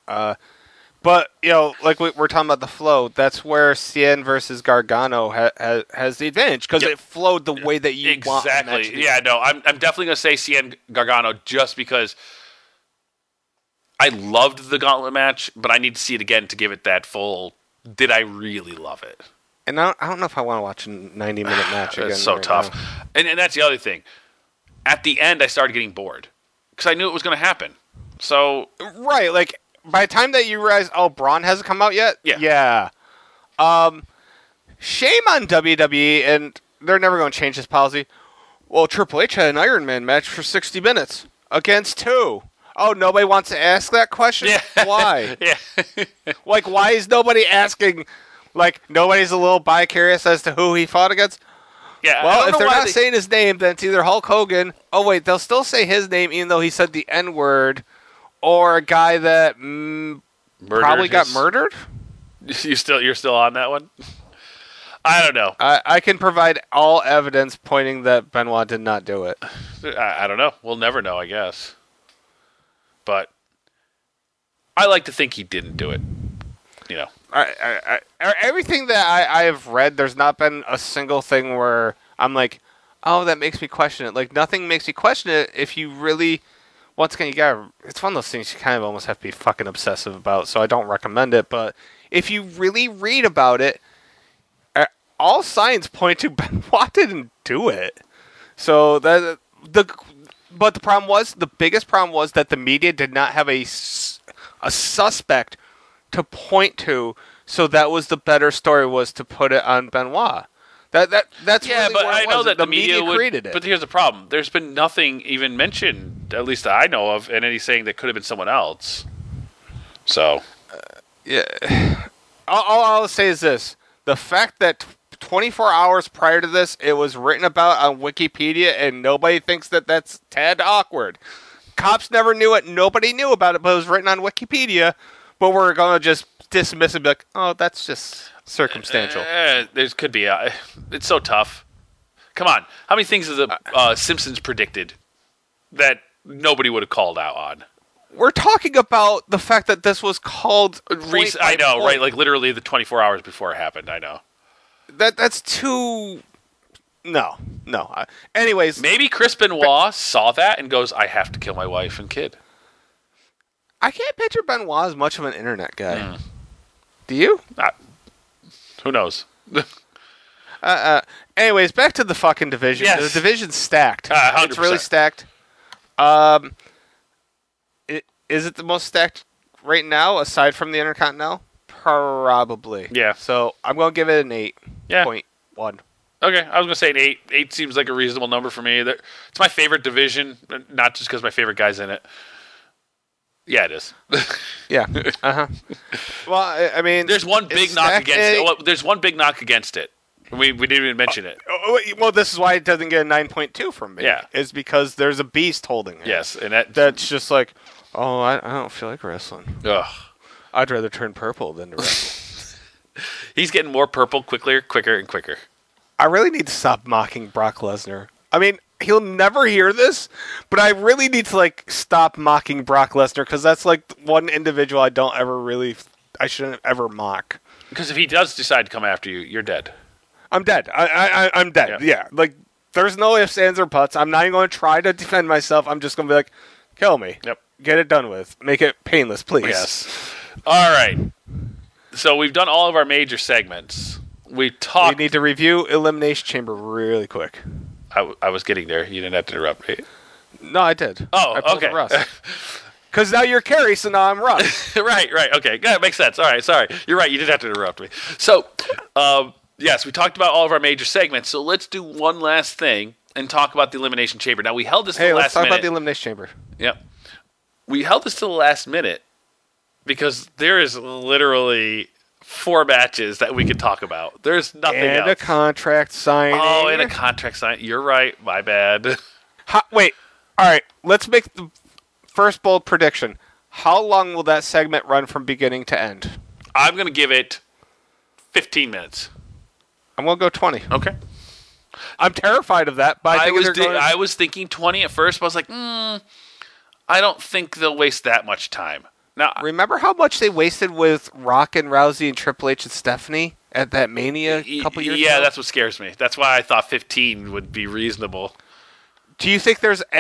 But you know, like we, we're talking about the flow. That's where Cien versus Gargano ha, ha, has the advantage because Yep. it flowed the way that you want. a match Exactly. to. Yeah, no, I'm I'm definitely going to say Cien Gargano just because I loved the gauntlet match, but I need to see it again to give it that full. Did I really love it? And I don't, I don't know if I want to watch a ninety minute match again. It's so right tough. now. And, and that's the other thing. At the end, I started getting bored because I knew it was going to happen. So Right, like, by the time that you realize, oh, Braun hasn't come out yet? Yeah. Yeah. Um, shame on W W E, and they're never going to change this policy. Well, Triple H had an Iron Man match for sixty minutes. Against who? Oh, nobody wants to ask that question? Yeah. Why? yeah, Like, why is nobody asking? Like, nobody's a little bi-curious as to who he fought against? yeah. I Well, don't if know they're why not they- saying his name, then it's either Hulk Hogan. Oh, wait, they'll still say his name even though he said the N-word. Or a guy that mm, Murdered probably got his- murdered? You still you're still on that one? I don't know. I, I can provide all evidence pointing that Benoit did not do it. I, I don't know. We'll never know, I guess. But I like to think he didn't do it. You know. I, I, I, everything that I, I have read, there's not been a single thing where I'm like, oh, that makes me question it. Like, nothing makes me question it if you really, once again, you gotta, it's one of those things you kind of almost have to be fucking obsessive about, so I don't recommend it, but if you really read about it, uh, all signs point to Benoit didn't do it. So, that, the, but the problem was, the biggest problem was that the media did not have a, s- a suspect to point to, so that was the better story, was to put it on Benoit. That that that's Yeah, really but where it I know was. that the, the media, would, created it. But here's the problem: there's been nothing even mentioned, at least that I know of, and any saying that could have been someone else. So yeah, all, all I'll say is this: the fact that twenty-four hours prior to this, it was written about on Wikipedia, and nobody thinks that that's tad awkward. Cops never knew it; nobody knew about it, but it was written on Wikipedia. But we're gonna just dismiss it and be like, "Oh, that's just circumstantial." eh, there could be. A, it's so tough. Come on, how many things has the uh, Simpsons predicted that nobody would have called out on? We're talking about the fact that this was called. Rec- point I by know, point. right? Like literally the twenty-four hours before it happened. I know. That that's too. No, no. Uh, anyways, Maybe Chris Benoit saw that and goes, "I have to kill my wife and kid." I can't picture Benoit as much of an internet guy. Mm. Do you? Not, who knows? Uh, uh, anyways, back to the fucking division. Yes. The division's stacked. Uh, one hundred it's really percent. stacked. Um, it, is it the most stacked right now, aside from the Intercontinental? Probably. Yeah. So I'm going to give it an eight Yeah. point one. Okay, I was gonna say an eight. Eight seems like a reasonable number for me. There- It's my favorite division, not just because my favorite guy's in it. Yeah, it is. Yeah. Uh huh. Well, I, I mean, There's one it's big knock stacked, against and it. Well, there's one big knock against it. We we didn't even mention it. Oh, wait, well, this is why it doesn't get a nine point two from me. Yeah. Is because there's a beast holding it. Yes, and that. That's just like, oh, I, I don't feel like wrestling. Ugh. I'd rather turn purple than to wrestle. He's getting more purple quicker, quicker, and quicker. I really need to stop mocking Brock Lesnar. I mean, he'll never hear this, but I really need to, like, stop mocking Brock Lesnar, because that's, like, one individual I don't ever really, I shouldn't ever mock. Because if he does decide to come after you, you're dead. I'm dead. I, I, I- I'm dead. Yeah. Yeah. Like, there's no ifs, ands, or buts. I'm not even going to try to defend myself. I'm just going to be like, kill me. Yep. Get it done with. Make it painless, please. Yes. All right. So we've done all of our major segments. We We talked. need to review Elimination Chamber really quick. I, w- I was getting there. You didn't have to interrupt me. No, I did. Oh, I pulled okay. a Russ. Because now you're Carrie, so now I'm Russ. right, right. Okay, yeah, it makes sense. All right, sorry. You're right. You didn't have to interrupt me. So, um, yes, we talked about all of our major segments. So let's do one last thing and talk about the Elimination Chamber. Now we held this to Hey, the let's last talk minute. about the Elimination Chamber. Yep. We held this to the last minute because there is literally four matches that we could talk about. There's nothing And else. a contract signing. oh, and a contract sign. You're right. My bad. How, wait. All right. Let's make the first bold prediction. How long will that segment run from beginning to end? I'm going to give it fifteen minutes. I'm going to go twenty. Okay. I'm terrified of that, but I, I think was they're di- going to- I was thinking twenty at first, but I was like, mm, I don't think they'll waste that much time. Now, Remember how much they wasted with Rock and Rousey and Triple H and Stephanie at that Mania a couple years yeah, ago? that's what scares me. That's why I thought fifteen would be reasonable. Do you think there's a,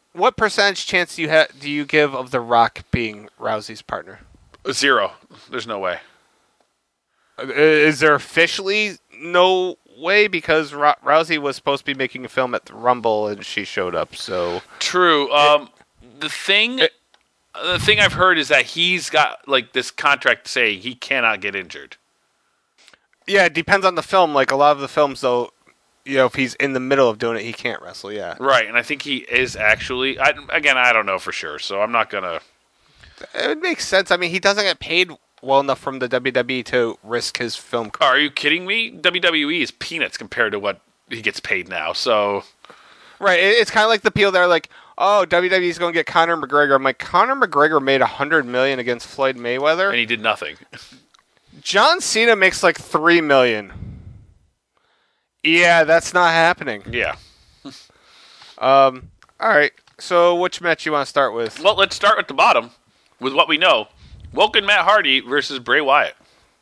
what percentage chance do you ha- do you give of The Rock being Rousey's partner? Zero. There's no way. Uh, Is there officially no way because Ro- Rousey was supposed to be making a film at the Rumble and she showed up? So True. Um, the thing, it- the thing I've heard is that he's got like this contract saying he cannot get injured. yeah, it depends on the film. Like a lot of the films, though, you know, if he's in the middle of doing it, he can't wrestle. Yeah, Right, and I think he is actually. I, again, I don't know for sure, so I'm not gonna. it makes sense. I mean, he doesn't get paid well enough from the W W E to risk his film career. Are you kidding me? W W E is peanuts compared to what he gets paid now. So Right. it- It's kind of like the people that are like, "Oh, W W E's going to get Conor McGregor." I'm like, Conor McGregor made a hundred million against Floyd Mayweather. and he did nothing. John Cena makes like three million. Yeah, that's not happening. Yeah. Um. All right. So, which match you want to start with? Well, let's start at the bottom with what we know: Woken Matt Hardy versus Bray Wyatt.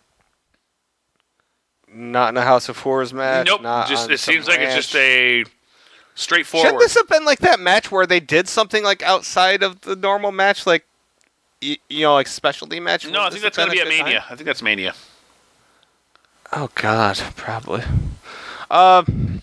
Not in a House of Horrors match. Nope. Not Just on it some seems like it's ranch. just a straightforward. Shouldn't this have been like that match where they did something like outside of the normal match, like y- you know, like specialty match? No, I Wouldn't think this that's going have to be been at a good Mania. time? I think that's Mania. Oh God, probably. Um,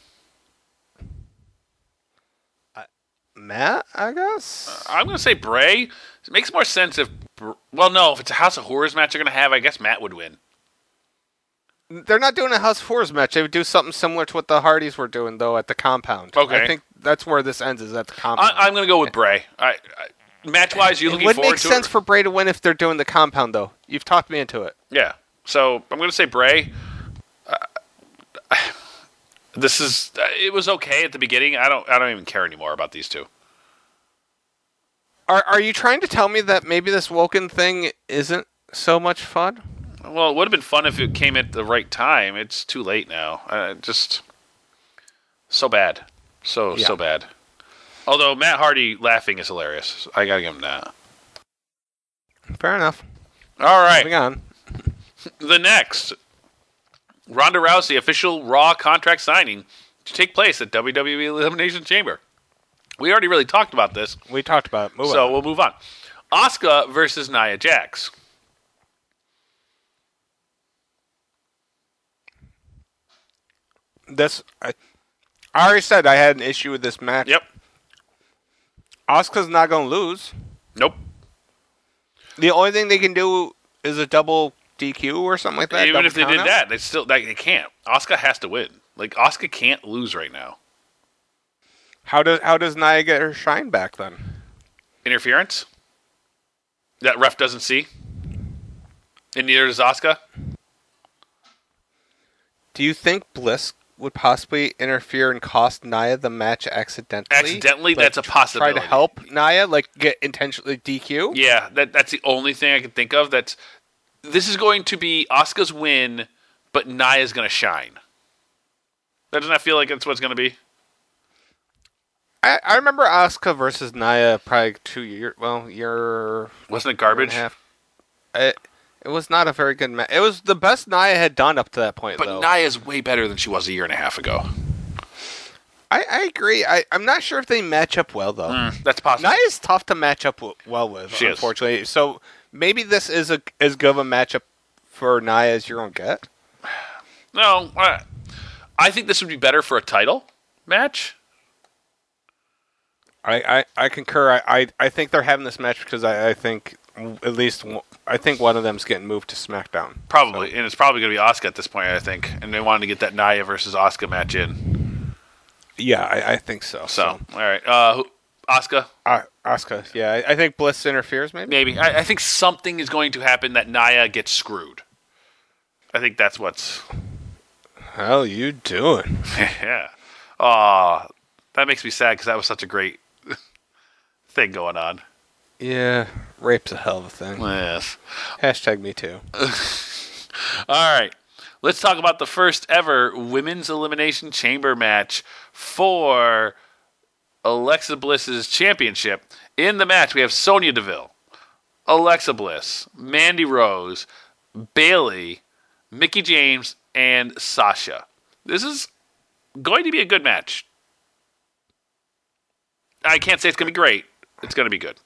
I- Matt, I guess. I'm going to say Bray. It makes more sense if. Br- Well, no, if it's a House of Horrors match they're going to have, I guess Matt would win. They're not doing a House of Horrors match. They would do something similar to what the Hardys were doing, though, at the compound. Okay. I think that's where this ends, is at the compound. I, I'm going to go with Bray. I, I, match-wise, you it looking would forward make to sense it? for Bray to win if they're doing the compound, though. You've talked me into it. Yeah. So I'm going to say Bray. Uh, this is. Uh, it was okay at the beginning. I don't. I don't even care anymore about these two. Are Are you trying to tell me that maybe this Woken thing isn't so much fun? Well, it would have been fun if it came at the right time. It's too late now. Uh, just so bad, so Yeah. so bad. Although Matt Hardy laughing is hilarious. I gotta give him that. Fair enough. All right, Moving on. the next Ronda Rousey official Raw contract signing to take place at W W E Elimination Chamber. We already really talked about this, We talked about it. Move so on. we'll move on. Asuka versus Nia Jax. This, I, I already said I had an issue with this match. Yep. Asuka's not going to lose. Nope. The only thing they can do is a double D Q or something like that. Even double if they did countout. that, they still they, they can't. Asuka has to win. Like Asuka can't lose right now. How does how does Nia get her shine back then? Interference that ref doesn't see, and neither does Asuka. Do you think Bliss would possibly interfere and cost Nia the match accidentally? Accidentally, Like, that's a possibility. Try to help Nia, like get intentionally D Q. Yeah, that that's the only thing I can think of. That's this is going to be Asuka's win, but Nia's going to shine. That doesn't that feel like that's what it's going to be? I, I remember Asuka versus Nia probably two years. Well, year Wasn't it year and garbage? a half. It, it was not a very good match. It was the best Nia had done up to that point, But though. Nia's way better than she was a year and a half ago. I, I agree. I, I'm not sure if they match up well, though. Mm, that's possible. Nia's tough to match up w- well with, She is. unfortunately. So maybe this is a as good of a matchup for Nia as you're going to get. No, I, I think this would be better for a title match. I, I, I concur. I, I, I think they're having this match because I, I think at least one- I think one of them's getting moved to SmackDown. Probably, and it's probably going to be Asuka at this point, I think. And they wanted to get that Nia versus Asuka match in. Yeah, I, I think so. So, all right. Uh, who- Asuka, Uh, Asuka, yeah, I, I think Bliss interferes maybe. maybe. I, I think something is going to happen that Nia gets screwed. I think that's what's... How you doing? yeah. Aw, that makes me sad because that was such a great thing going on. Yeah, rape's a hell of a thing. Yes. Hashtag me too. All right. Let's talk about the first ever Women's Elimination Chamber match for Alexa Bliss's championship. In the match, we have Sonya Deville, Alexa Bliss, Mandy Rose, Bayley, Mickie James, and Sasha. This is going to be a good match. I can't say it's going to be great. It's going to be good.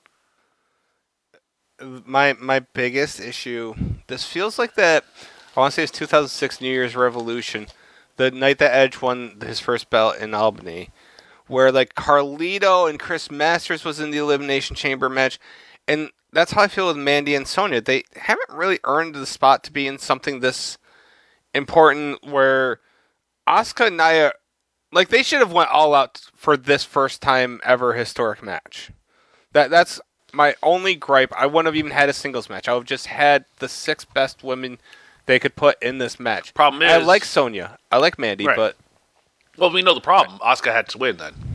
My my biggest issue. This feels like that. I want to say it's two thousand six New Year's Revolution, the night that Edge won his first belt in Albany, where like Carlito and Chris Masters was in the Elimination Chamber match, and that's how I feel with Mandy and Sonya. They haven't really earned the spot to be in something this important. Where Asuka and Nia, like they should have went all out for this first time ever historic match. That that's. My only gripe, I wouldn't have even had a singles match. I would have just had the six best women they could put in this match. Problem is... I like Sonya. I like Mandy, right. but... Well, we know the problem. Asuka had to win then.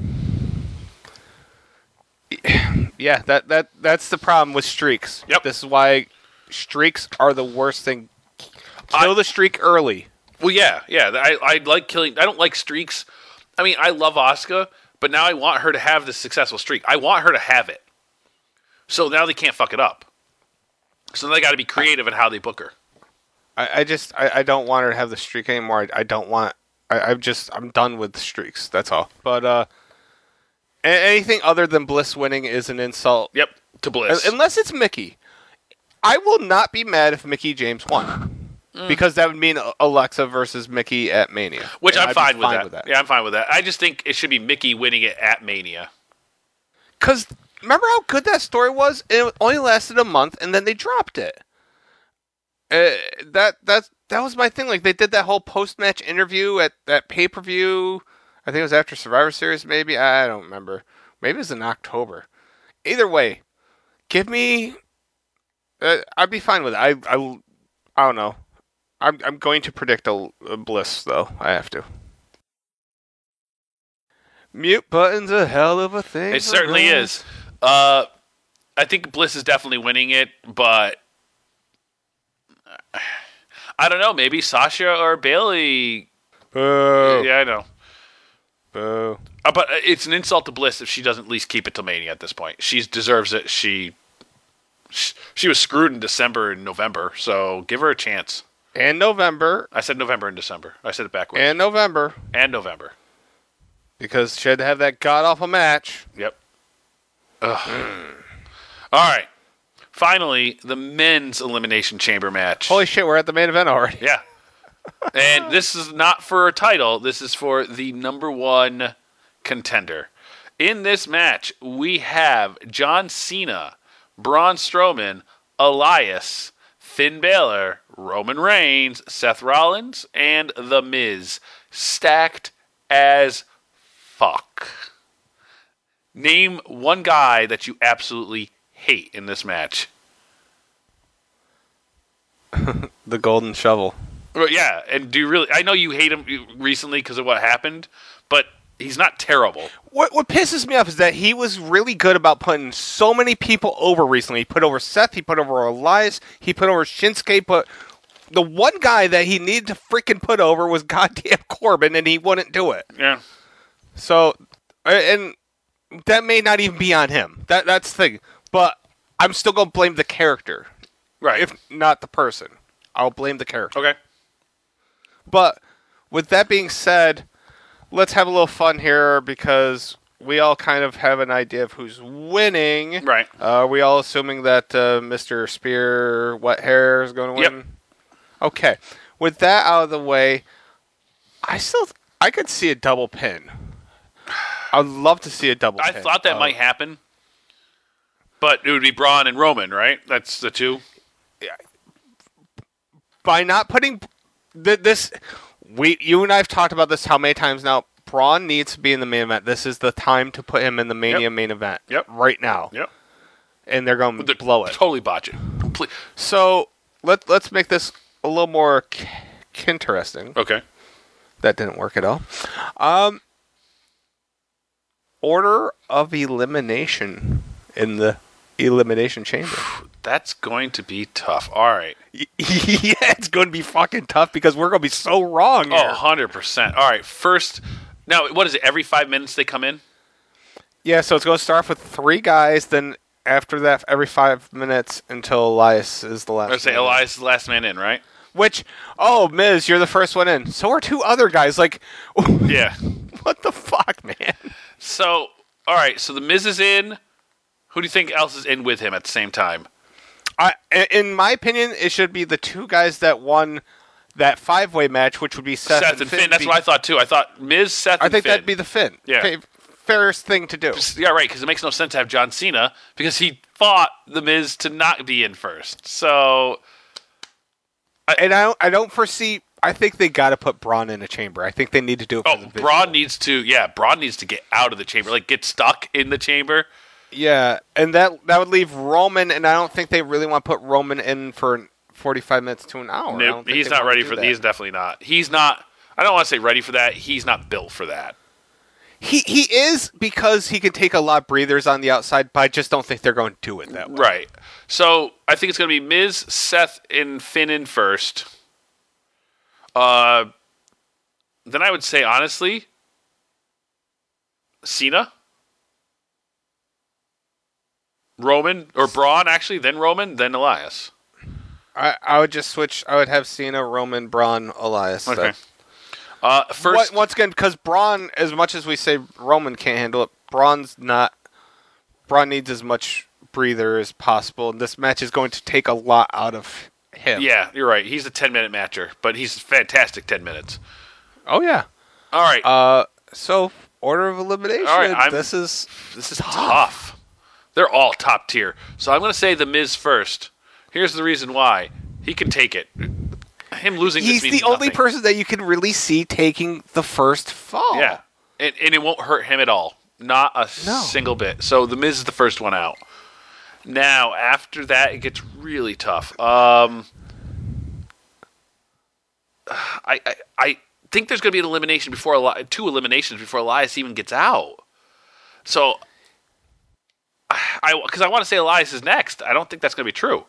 Yeah, that, that that's the problem with streaks. Yep. This is why streaks are the worst thing. Kill I, the streak early. Well, yeah, yeah. I, I like killing... I don't like streaks. I mean, I love Asuka, but now I want her to have this successful streak. I want her to have it. So now they can't fuck it up. So they got to be creative in how they book her. I, I just I, I don't want her to have the streak anymore. I, I don't want. I, I'm just I'm done with streaks. That's all. But uh, anything other than Bliss winning is an insult. Yep, to Bliss. Unless it's Mickey, I will not be mad if Mickey James won mm. because that would mean Alexa versus Mickey at Mania, which I'm fine, with, fine that. with that. Yeah, I'm fine with that. I just think it should be Mickey winning it at Mania. Because. Remember how good that story was? It only lasted a month, and then they dropped it. Uh, that that that was my thing. Like they did that whole post-match interview at that pay-per-view. I think it was after Survivor Series, maybe. I don't remember. Maybe it was in October. Either way, give me. Uh, I'd be fine with it. I I, I don't know. I'm I'm going to predict a, a Bliss though. I have to. Mute button's a hell of a thing. It certainly is. Uh, I think Bliss is definitely winning it, but I don't know. Maybe Sasha or Bayley. Boo. Yeah, I know. Boo. Uh, but it's an insult to Bliss if she doesn't at least keep it to Mania at this point. She deserves it. She, she she was screwed in December and November, so give her a chance. And November. I said November and December. I said it backwards. And November. And November. Because she had to have that god-awful match. Yep. Ugh. All right. Finally, the men's Elimination Chamber match. Holy shit, we're at the main event already. Yeah. And this is not for a title. This is for the number one contender. In this match, we have John Cena, Braun Strowman, Elias, Finn Balor, Roman Reigns, Seth Rollins, and The Miz. Stacked as fuck. Name one guy that you absolutely hate in this match. The Golden Shovel. Well, yeah, and do you really... I know you hate him recently because of what happened, but he's not terrible. What what pisses me off is that he was really good about putting so many people over recently. He put over Seth, he put over Elias, he put over Shinsuke, but the one guy that he needed to freaking put over was goddamn Corbin, and he wouldn't do it. Yeah. So, and... that may not even be on him. That That's the thing. But I'm still going to blame the character. Right. If not the person. I'll blame the character. Okay. But with that being said, let's have a little fun here because we all kind of have an idea of who's winning. Right. Uh, are we all assuming that uh, Mister Spear Wet Hair is going to win? Yep. Okay. With that out of the way, I still... I could see a double pin. I'd love to see a double I pin. thought that uh, might happen. But it would be Braun and Roman, right? That's the two. Yeah. By not putting th- this... we, You and I have talked about this how many times now. Braun needs to be in the main event. This is the time to put him in the Mania yep. main event. Yep. Right now. Yep. And they're going to blow it. Totally botch it. Complete. So, let, let's make this a little more k- interesting. Okay. That didn't work at all. Um... Order of elimination in the Elimination Chamber. That's going to be tough. All right. Yeah, it's going to be fucking tough because we're going to be so wrong here. Oh, one hundred percent. All right. First, now, what is it? Every five minutes they come in? Yeah, so it's going to start off with three guys, then after that, every five minutes until Elias is the last I was say Elias is the last man in, right? Which, oh, Miz, you're the first one in. So are two other guys. Like, yeah. What the fuck, man? So, all right, so the Miz is in. Who do you think else is in with him at the same time? I, in my opinion, it should be the two guys that won that five-way match, which would be Seth, Seth and, and Finn. Finn. That's be, what I thought too. I thought Miz, Seth, I and think Finn. that'd be the Finn. Yeah. Okay, fairest thing to do. Yeah, right, because it makes no sense to have John Cena because he fought the Miz to not be in first. So, I, and I don't, I don't foresee. I think they got to put Braun in a chamber. I think they need to do it. For oh, the visual. Braun needs to. Yeah, Braun needs to get out of the chamber, like get stuck in the chamber. Yeah, and that that would leave Roman, and I don't think they really want to put Roman in for forty-five minutes to an hour. No, nope, he's not ready for that. He's definitely not. He's not. I don't want to say ready for that. He's not built for that. He he is because he can take a lot of breathers on the outside, but I just don't think they're going to do it that way. Right. So I think it's going to be Miz, Seth, and Finn in first. Uh, then I would say honestly, Cena, Roman, or Braun actually, then Roman, then Elias. I, I would just switch. I would have Cena, Roman, Braun, Elias. Okay. Uh, first, what, once again, because Braun, as much as we say Roman can't handle it, Braun's not. Braun needs as much breather as possible, and this match is going to take a lot out of him. Yeah, you're right. He's a ten-minute matcher, but he's a fantastic ten minutes. Oh yeah. All right. Uh, so order of elimination. All right, I'm, this is this is tough. tough. They're all top tier, so I'm going to say the Miz first. Here's the reason why. He can take it. Him losing He's this means the only nothing. person that you can really see taking the first fall. Yeah, and, and it won't hurt him at all. Not a No. single bit. So the Miz is the first one out. Now, after that, it gets really tough. Um, I, I I think there's going to be an elimination before Eli- two eliminations before Elias even gets out. So, I because I want to say Elias is next. I don't think that's going to be true.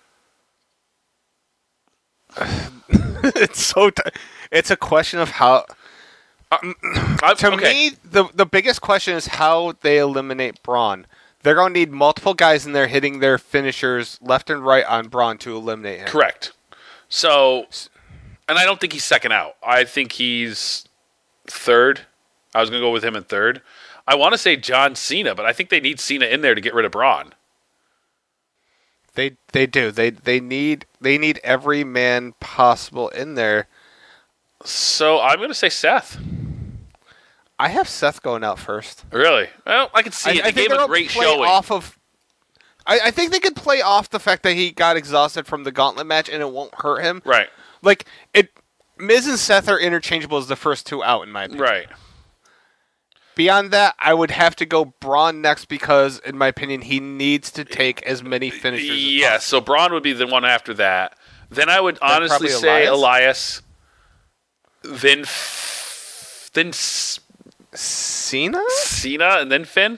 It's so. T- it's a question of how. Uh, to okay. me, the the biggest question is how they eliminate Braun. They're going to need multiple guys in there hitting their finishers left and right on Braun to eliminate him. Correct. So, and I don't think he's second out. I think he's third. I was going to go with him in third. I want to say John Cena, but I think they need Cena in there to get rid of Braun. They they do. They they need they need every man possible in there. So I'm going to say Seth. I have Seth going out first. Really? Well, I can see I, it. They I think gave they're him a gonna great play showing. off of. I, I think they could play off the fact that he got exhausted from the gauntlet match and it won't hurt him. Right. Like it, Miz and Seth are interchangeable as the first two out in my opinion. Right. Beyond that, I would have to go Braun next because, in my opinion, he needs to take as many finishers. as Yeah, so Braun would be the one after that. Then I would honestly probably say Elias. Elias. Then, F- then S- Cena? Cena, and then Finn.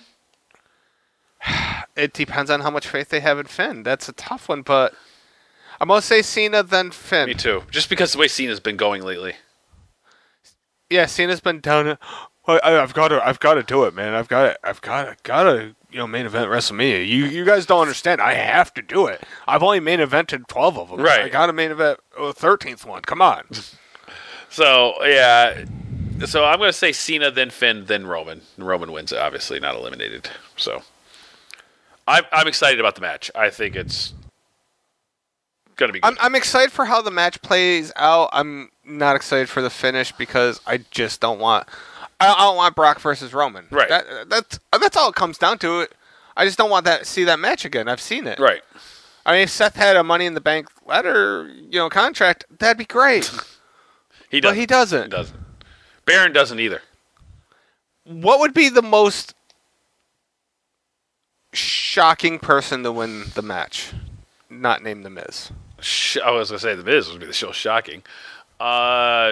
It depends on how much faith they have in Finn. That's a tough one, but I'm going to say Cena, then Finn. Me too. Just because the way Cena's been going lately. Yeah, Cena's been down. I, I've got to. I've got to do it, man. I've got to. I've got to. Got to. You know, main event WrestleMania. You, you guys don't understand. I have to do it. I've only main evented twelve of them. Right. I got to main event the thirteenth one. Come on. So yeah, so I'm going to say Cena, then Finn, then Roman. Roman wins, obviously not eliminated. So I'm I'm excited about the match. I think it's going to be good. I'm I'm excited for how the match plays out. I'm not excited for the finish because I just don't want. I, I don't want Brock versus Roman. Right. That, that's that's all it comes down to. It. I just don't want that see that match again. I've seen it. Right. I mean, if Seth had a Money in the Bank letter, you know, contract, that'd be great. He doesn't. But he doesn't. He doesn't. Baron doesn't either. What would be the most shocking person to win the match? Not named The Miz. Sh- I was going to say The Miz would be the show shocking. Uh,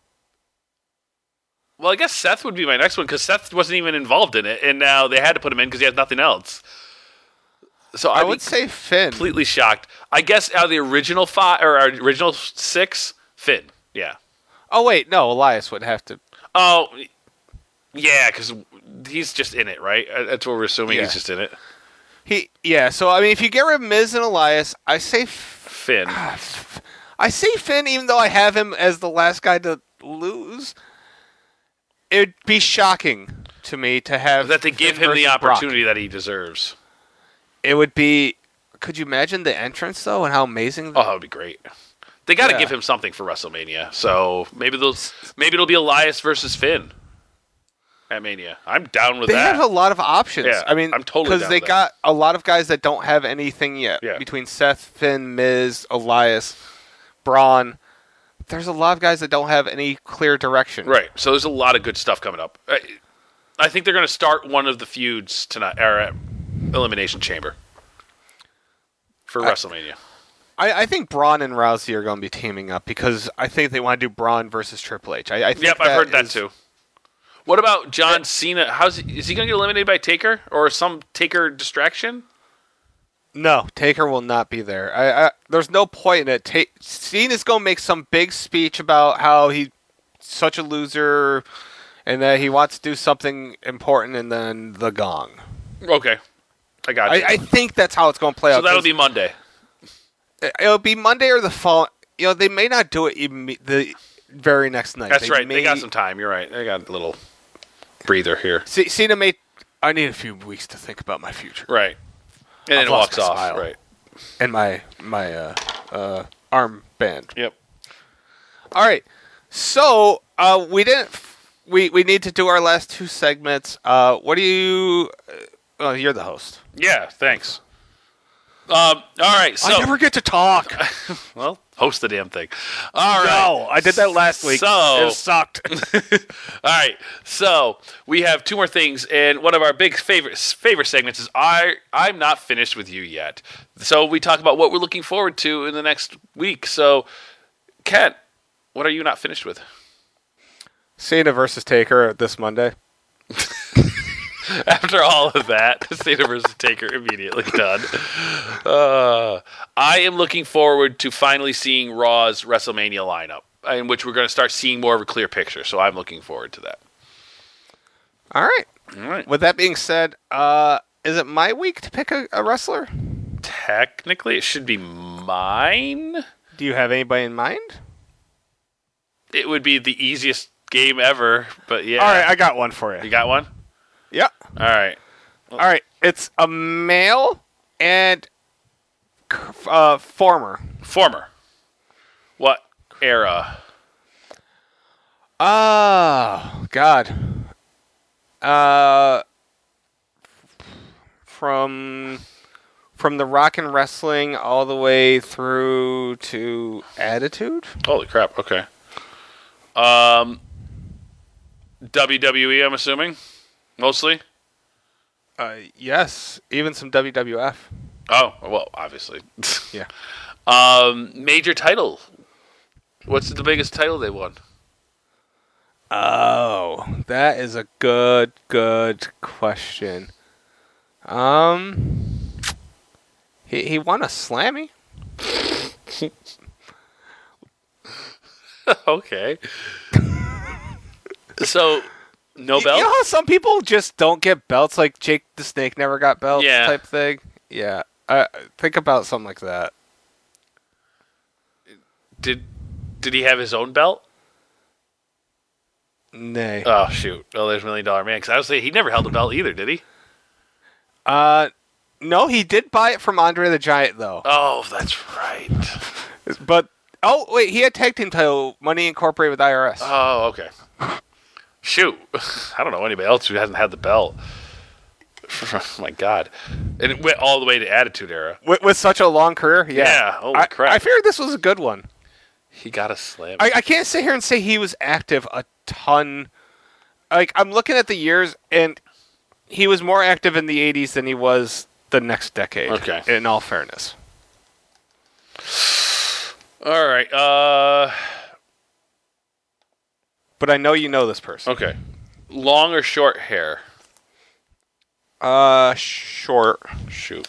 well, I guess Seth would be my next one because Seth wasn't even involved in it, and now they had to put him in because he has nothing else. So I I'd would be say Finn. completely shocked. I guess out of the original five or our original six, Finn. Yeah. Oh wait, no, Elias would have to. Oh, yeah, because he's just in it, right? Uh, That's what we're assuming. Yeah. He's just in it. He yeah. So I mean, if you get rid of Miz and Elias, I say F- Finn. I say Finn, even though I have him as the last guy to lose. It'd be shocking to me to have that they give Finn him the versus Brock. opportunity that he deserves. It would be. Could you imagine the entrance though, and how amazing? Oh, that would be great. They got to Yeah. give him something for WrestleMania. So maybe they'll maybe it'll be Elias versus Finn at Mania. I'm down with They that. have a lot of options. Yeah, I mean, I'm totally because down they with that. got a lot of guys that don't have anything yet. Yeah. Between Seth, Finn, Miz, Elias, Braun, there's a lot of guys that don't have any clear direction. Right. So there's a lot of good stuff coming up. I, I think they're going to start one of the feuds tonight, or at Elimination Chamber for I- WrestleMania. I, I think Braun and Rousey are going to be teaming up because I think they want to do Braun versus Triple H. I, I think Yep, I've heard that is- too. What about John Cena? How's he, is he going to get eliminated by Taker or some Taker distraction? No, Taker will not be there. I, I there's no point in it. Ta- Cena's going to make some big speech about how he's such a loser and that he wants to do something important, and then the gong. Okay, I got you. I, I think that's how it's going to play so out. that'll 'cause be Monday. It'll be Monday or the fall. You know, they may not do it even the very next night. That's they right. May, They got some time. You're right. They got a little breather here. C- Cena may. I need a few weeks to think about my future Right. And then I've it lost walks my off. smile. Right. and my my uh, uh, arm band. Yep. All right. So uh, we didn't. We we need to do our last two segments. Uh, what do you? Uh, oh, you're the host. Yeah. Thanks. Um. All right. So I never get to talk. well, host the damn thing. All right. No, I did that last week. So It sucked. All right, so we have two more things, and one of our big favorite favorite segments is I I'm not finished with you yet. So we talk about what we're looking forward to in the next week. So, Kent, what are you not finished with? Cena versus Taker this Monday. After all of that, Cena versus Taker immediately done. Uh, I am looking forward to finally seeing Raw's WrestleMania lineup, in which we're going to start seeing more of a clear picture. So I'm looking forward to that. All right. All right. With that being said, uh, is it my week to pick a, a wrestler? Technically, it should be mine. Do you have anybody in mind? It would be the easiest game ever, but yeah. All right, I got one for You you. got one? Yeah. All right. All right. It's a male and uh, former. Former. What era? Oh, God. Uh, from from the Rock and Wrestling all the way through to Attitude. Holy crap. Okay. Um, W W E, I'm assuming? Mostly? Uh, yes, even some W W F. Oh, well, obviously. Yeah. Um, major title. What's the biggest title they won? Oh, that is a good, good question. Um, he he won a Slammy. Okay. So, no You, belt? you know how some people just don't get belts, like Jake the Snake never got belts, Yeah. type thing. Yeah, uh, think about something like that. Did did he have his own belt? Nay. Oh, shoot. Oh, there's Million Dollar Man. Because I was saying he never held a belt either, did he? Uh, no, he did buy it from Andre the Giant though. Oh, that's right. But oh wait, he had tag team title Money Incorporated with I R S. Oh, okay. Shoot. I don't know anybody else who hasn't had the belt. Oh, my God. And it went all the way to Attitude Era. with, with such a long career, yeah. Yeah, holy I, crap. I figured this was a good one. He got a slam. I, I can't sit here and say he was active a ton. Like I'm looking at the years, and he was more active in the eighties than he was the next decade. Okay. In all fairness. All right. Uh, But I know you know this person. okay. Long or short hair? Uh, short. Shoot.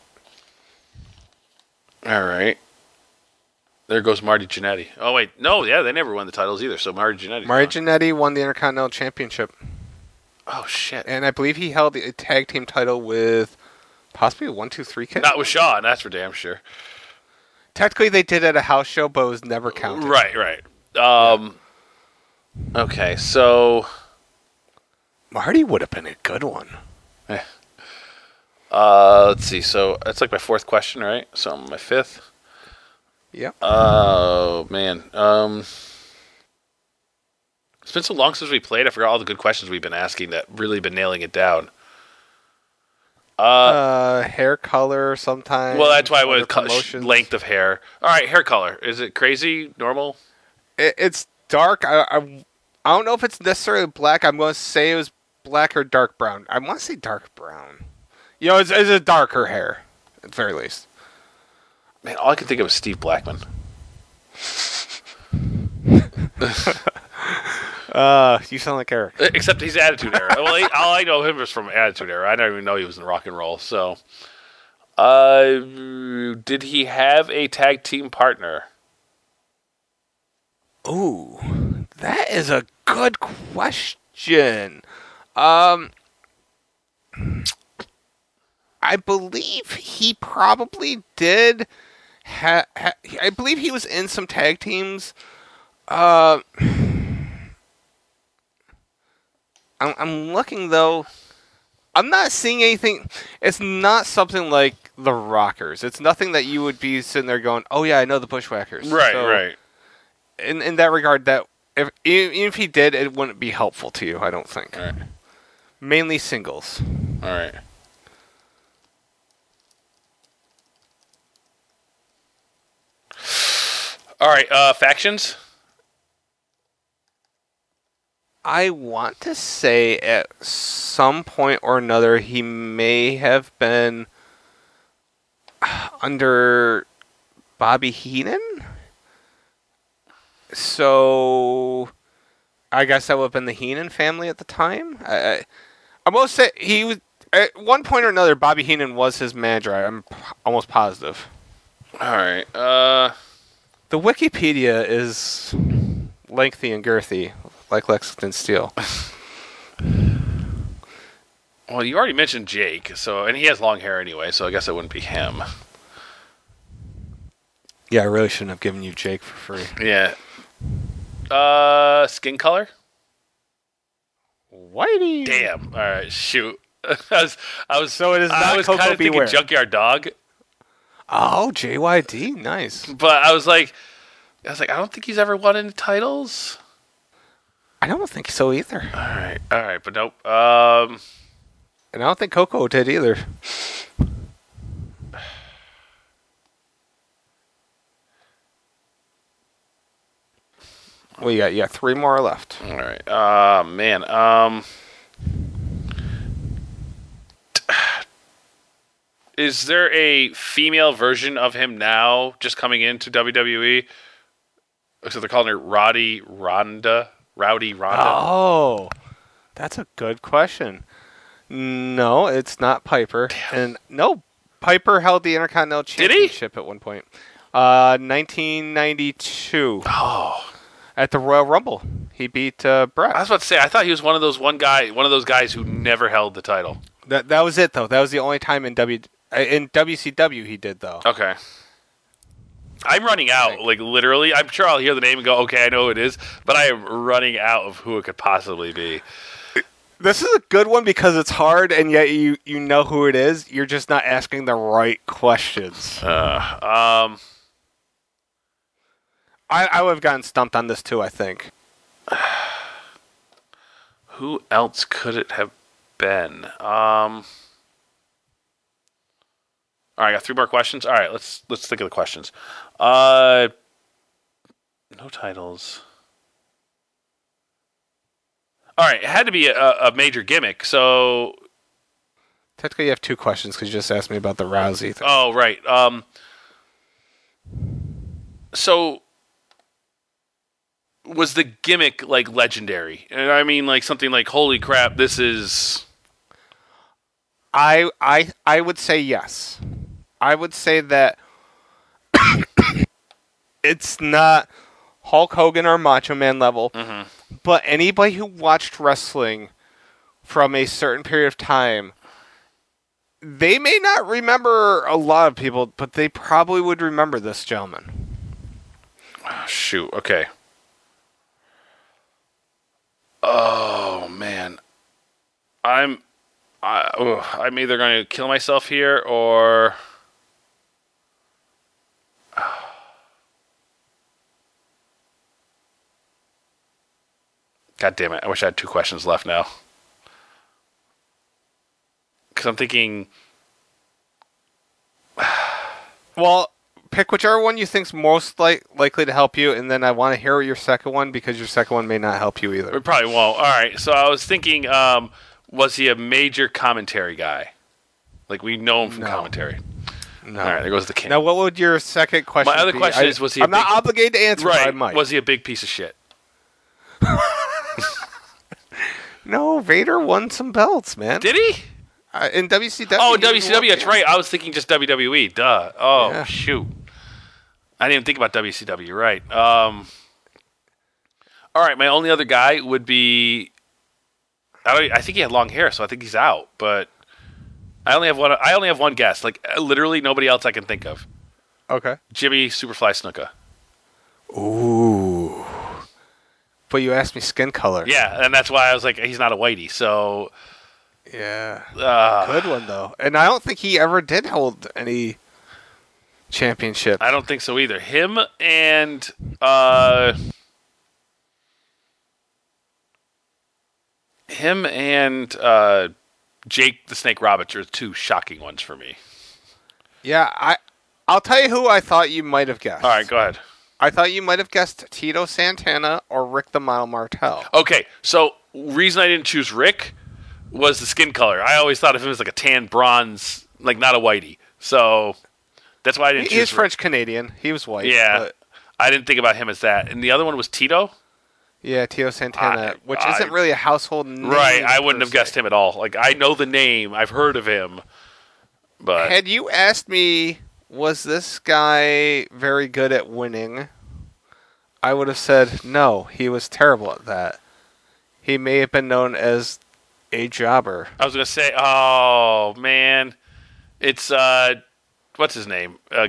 All right. There goes Marty Jannetty. Oh, wait. No, yeah, they never won the titles either, so Marty Jannetty. Marty Jannetty won the Intercontinental Championship, Oh, shit. and I believe he held the tag team title with possibly a one, two, three kid. Not with Shaw, and that's for damn sure. Technically, they did at a house show, but it was never counted. Right, right. Um, Okay, so Marty would have been a good one. Eh. Uh, let's see. So that's like my fourth question, right? So I'm my fifth. Yep. Oh man. Um, it's been so long since we played. I forgot all the good questions we've been asking that really been nailing it down. Uh, uh hair color sometimes. Well, that's why I was co- length of hair. All right, hair color. Is it crazy? Normal? It, it's dark. I, I I don't know if it's necessarily black. I'm going to say it was black or dark brown. I want to say dark brown. You know, it's, it's a darker hair, at the very least. Man, all I could think of was Steve Blackman. uh, you sound like Eric. Except he's Attitude Era. Well, he, all I know him is from Attitude Era. I didn't even know he was in rock and roll. So, uh, did he have a tag team partner? Ooh, that is a good question. Um, I believe he probably did. Ha, ha, I believe he was in some tag teams. Uh, I'm, I'm looking though. I'm not seeing anything. It's not something like the Rockers. It's nothing that you would be sitting there going, "Oh yeah, I know the Bushwhackers." Right, so, right. In in that regard, that if even if he did, it wouldn't be helpful to you. I don't think. All right. Mainly singles. All right. All right. Uh, factions. I want to say at some point or another he may have been under Bobby Heenan. So I guess that would have been the Heenan family at the time. I, I, I most say he was at one point or another. Bobby Heenan was his manager. I'm p- almost positive. All right. Uh, the Wikipedia is lengthy and girthy, like Lexington Steel. Well, you already mentioned Jake, so and he has long hair anyway, so I guess it wouldn't be him. Yeah, I really shouldn't have given you Jake for free. Yeah. Uh, skin color? Whitey. Damn. All right, shoot. I was, I was, so it is not I was kind of thinking Junkyard Dog. Oh, J Y D, nice. But I was like, I was like, I don't think he's ever won any titles. I don't think so either. All right, all right, but nope. Um, and I don't think Coco did either. Well, you got, you got three more left. All right. Uh, man. Um, is there a female version of him now just coming into W W E? So they're calling her Roddy Rhonda? Rowdy Rhonda? Oh, that's a good question. No, it's not Piper. Damn. And no, Piper held the Intercontinental Championship at one point. Uh, nineteen ninety-two. Oh. At the Royal Rumble, he beat uh, Brett. I was about to say, I thought he was one of those one guy, one of those guys who never held the title. That that was it though. That was the only time in W in W C W he did though. Okay. I'm running out, like literally. I'm sure I'll hear the name and go, "Okay, I know who it is," but I am running out of who it could possibly be. This is a good one because it's hard, and yet you you know who it is. You're just not asking the right questions. Uh, um. I, I would have gotten stumped on this too, I think. Who else could it have been? Um, all right, I got three more questions. All right, let's let's think of the questions. Uh, no titles. All right, it had to be a, a major gimmick. So technically, you have two questions because you just asked me about the Rousey thing. Oh, right. Um, so. Was the gimmick like legendary? And I mean, like something like, "Holy crap, this is." I I I would say yes. I would say that it's not Hulk Hogan or Macho Man level, mm-hmm. but anybody who watched wrestling from a certain period of time, they may not remember a lot of people, but they probably would remember this gentleman. Oh, shoot. Okay. Oh, man. I'm, I, ugh, I'm either going to kill myself here or. God damn it! I wish I had two questions left now. Because I'm thinking. Well, pick whichever one you think's most like, likely to help you, and then I want to hear your second one because your second one may not help you either. It probably won't. All right. So I was thinking, um, was he a major commentary guy? Like we know him from No. commentary. No. All right. There goes the king. Now, what would your second question My other be? question I, is, was he a I'm not big- obligated to answer, but I right. might. Was he a big piece of shit? No, Vader won some belts, man. Did he? Uh, in W C W. Oh, he W C W. won- That's right. I was thinking just W W E. Duh. Oh, Yeah. shoot. I didn't even think about W C W. Right. Um. All right. My only other guy would be. I don't. I think he had long hair, so I think he's out. But I only have one. I only have one guess. Like literally nobody else I can think of. Okay. Jimmy Superfly Snuka. Ooh. But you asked me skin color. Yeah, and that's why I was like, he's not a whitey. So. Yeah. Uh, Good one, though. And I don't think he ever did hold any championship. I don't think so either. Him and uh, him and uh, Jake the Snake Roberts are two shocking ones for me. Yeah, I, I'll tell you who I thought you might have guessed. All right, go ahead. I thought you might have guessed Tito Santana or Rick the Model Martel. Okay, so reason I didn't choose Rick was the skin color. I always thought of him as like a tan bronze, like not a whitey. So that's why I didn't He, choose he's Rick. French Canadian. He was white. Yeah, but- I didn't think about him as that. And the other one was Tito. yeah, Tito Santana, I- which I- isn't really a household name. Right, I wouldn't per have guessed se. him at all. Like I know the name, I've heard of him, but Had you asked me, was this guy very good at winning? I would have said, no, he was terrible at that. He may have been known as a jobber. I was gonna say, oh man, it's uh, what's his name? Uh,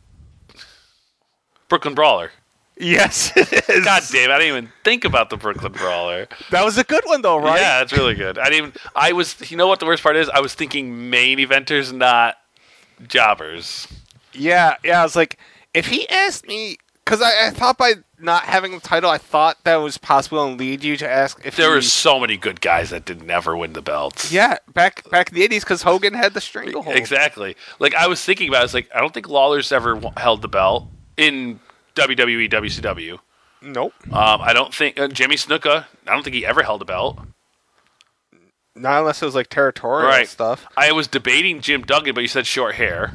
Brooklyn Brawler. Yes, it is. God damn, it, I didn't even think about the Brooklyn Brawler. That was a good one, though, right? Yeah, it's really good. I didn't. Even, I was. You know what the worst part is? I was thinking main eventers, not jobbers. Yeah, yeah. I was like, if he asked me, because I, I thought by not having the title, I thought that was possible and lead you to ask if There he, were so many good guys that did never win the belts. Yeah, back back in the eighties, because Hogan had the stranglehold. Exactly. Like I was thinking about, it, I was like, I don't think Lawler's ever w- held the belt in W W E, W C W. Nope. Um, I don't think uh, Jimmy Snuka. I don't think he ever held a belt. Not unless it was like territorial Right. stuff. I was debating Jim Duggan, but you said short hair.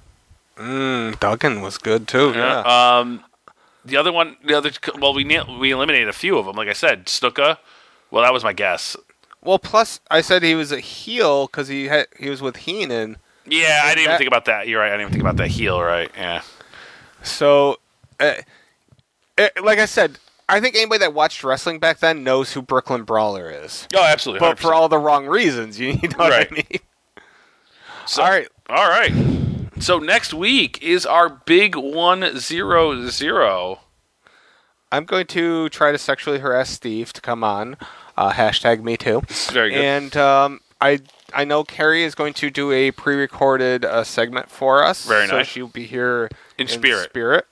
Mm, Duggan was good too. Yeah. Um, the other one, the other, well, we nailed, we eliminated a few of them. Like I said, Snuka. Well, that was my guess. Well, plus I said he was a heel because he had he was with Heenan. Yeah, I didn't even that- think about that. You're right. I didn't even think about that heel. Right? Yeah. So, uh, uh, like I said, I think anybody that watched wrestling back then knows who Brooklyn Brawler is. Oh, absolutely. But for all the wrong reasons, you, you know what Right. I mean? So, All right. All right. So next week is our big one zero zero. I'm going to try to sexually harass Steve to come on. Uh, hashtag me too. Very good. And um, I I know Carrie is going to do a pre-recorded uh, segment for us. Very so nice. she'll be here In spirit. spirit.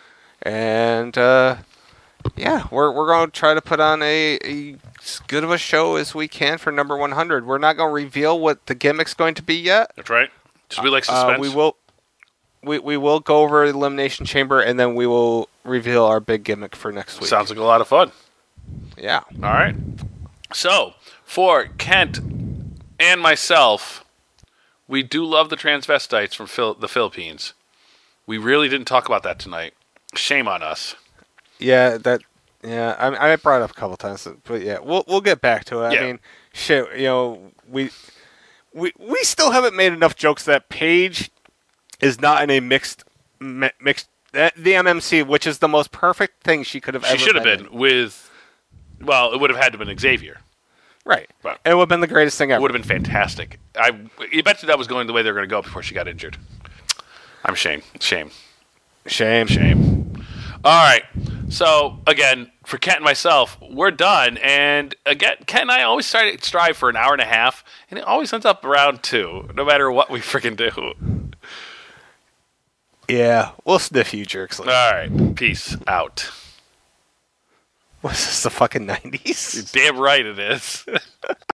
And uh, yeah, we're we're going to try to put on a, a as good of a show as we can for number one hundred. We're not going to reveal what the gimmick's going to be yet. That's right. Just we like Uh, suspense. we will. We, we will go over the Elimination Chamber, and then we will reveal our big gimmick for next week. Sounds like a lot of fun. Yeah. All right. So for Kent and myself, we do love the transvestites from Phil- the Philippines. We really didn't talk about that tonight. Shame on us. Yeah, that. Yeah, I, I brought it up a couple times, but yeah, we'll we'll get back to it. Yeah. I mean, shit, you know, we we we still haven't made enough jokes that Paige is not in a mixed mi- mixed uh, the M M C, which is the most perfect thing she could have She ever. should have been, been with. Well, it would have had to have been Xavier. in. right. Right. It would have been the greatest thing It ever. would have been fantastic. I, I bet you that was going the way they were going to go before she got injured. I'm ashamed. Shame. Shame. Shame. All right. So, again, for Kent and myself, we're done. And again, Kent and I always try to strive for an hour and a half, and it always ends up around two, no matter what we freaking do. Yeah, we'll sniff you jerks. All right, peace out. Was this the fucking nineties? You're damn right it is.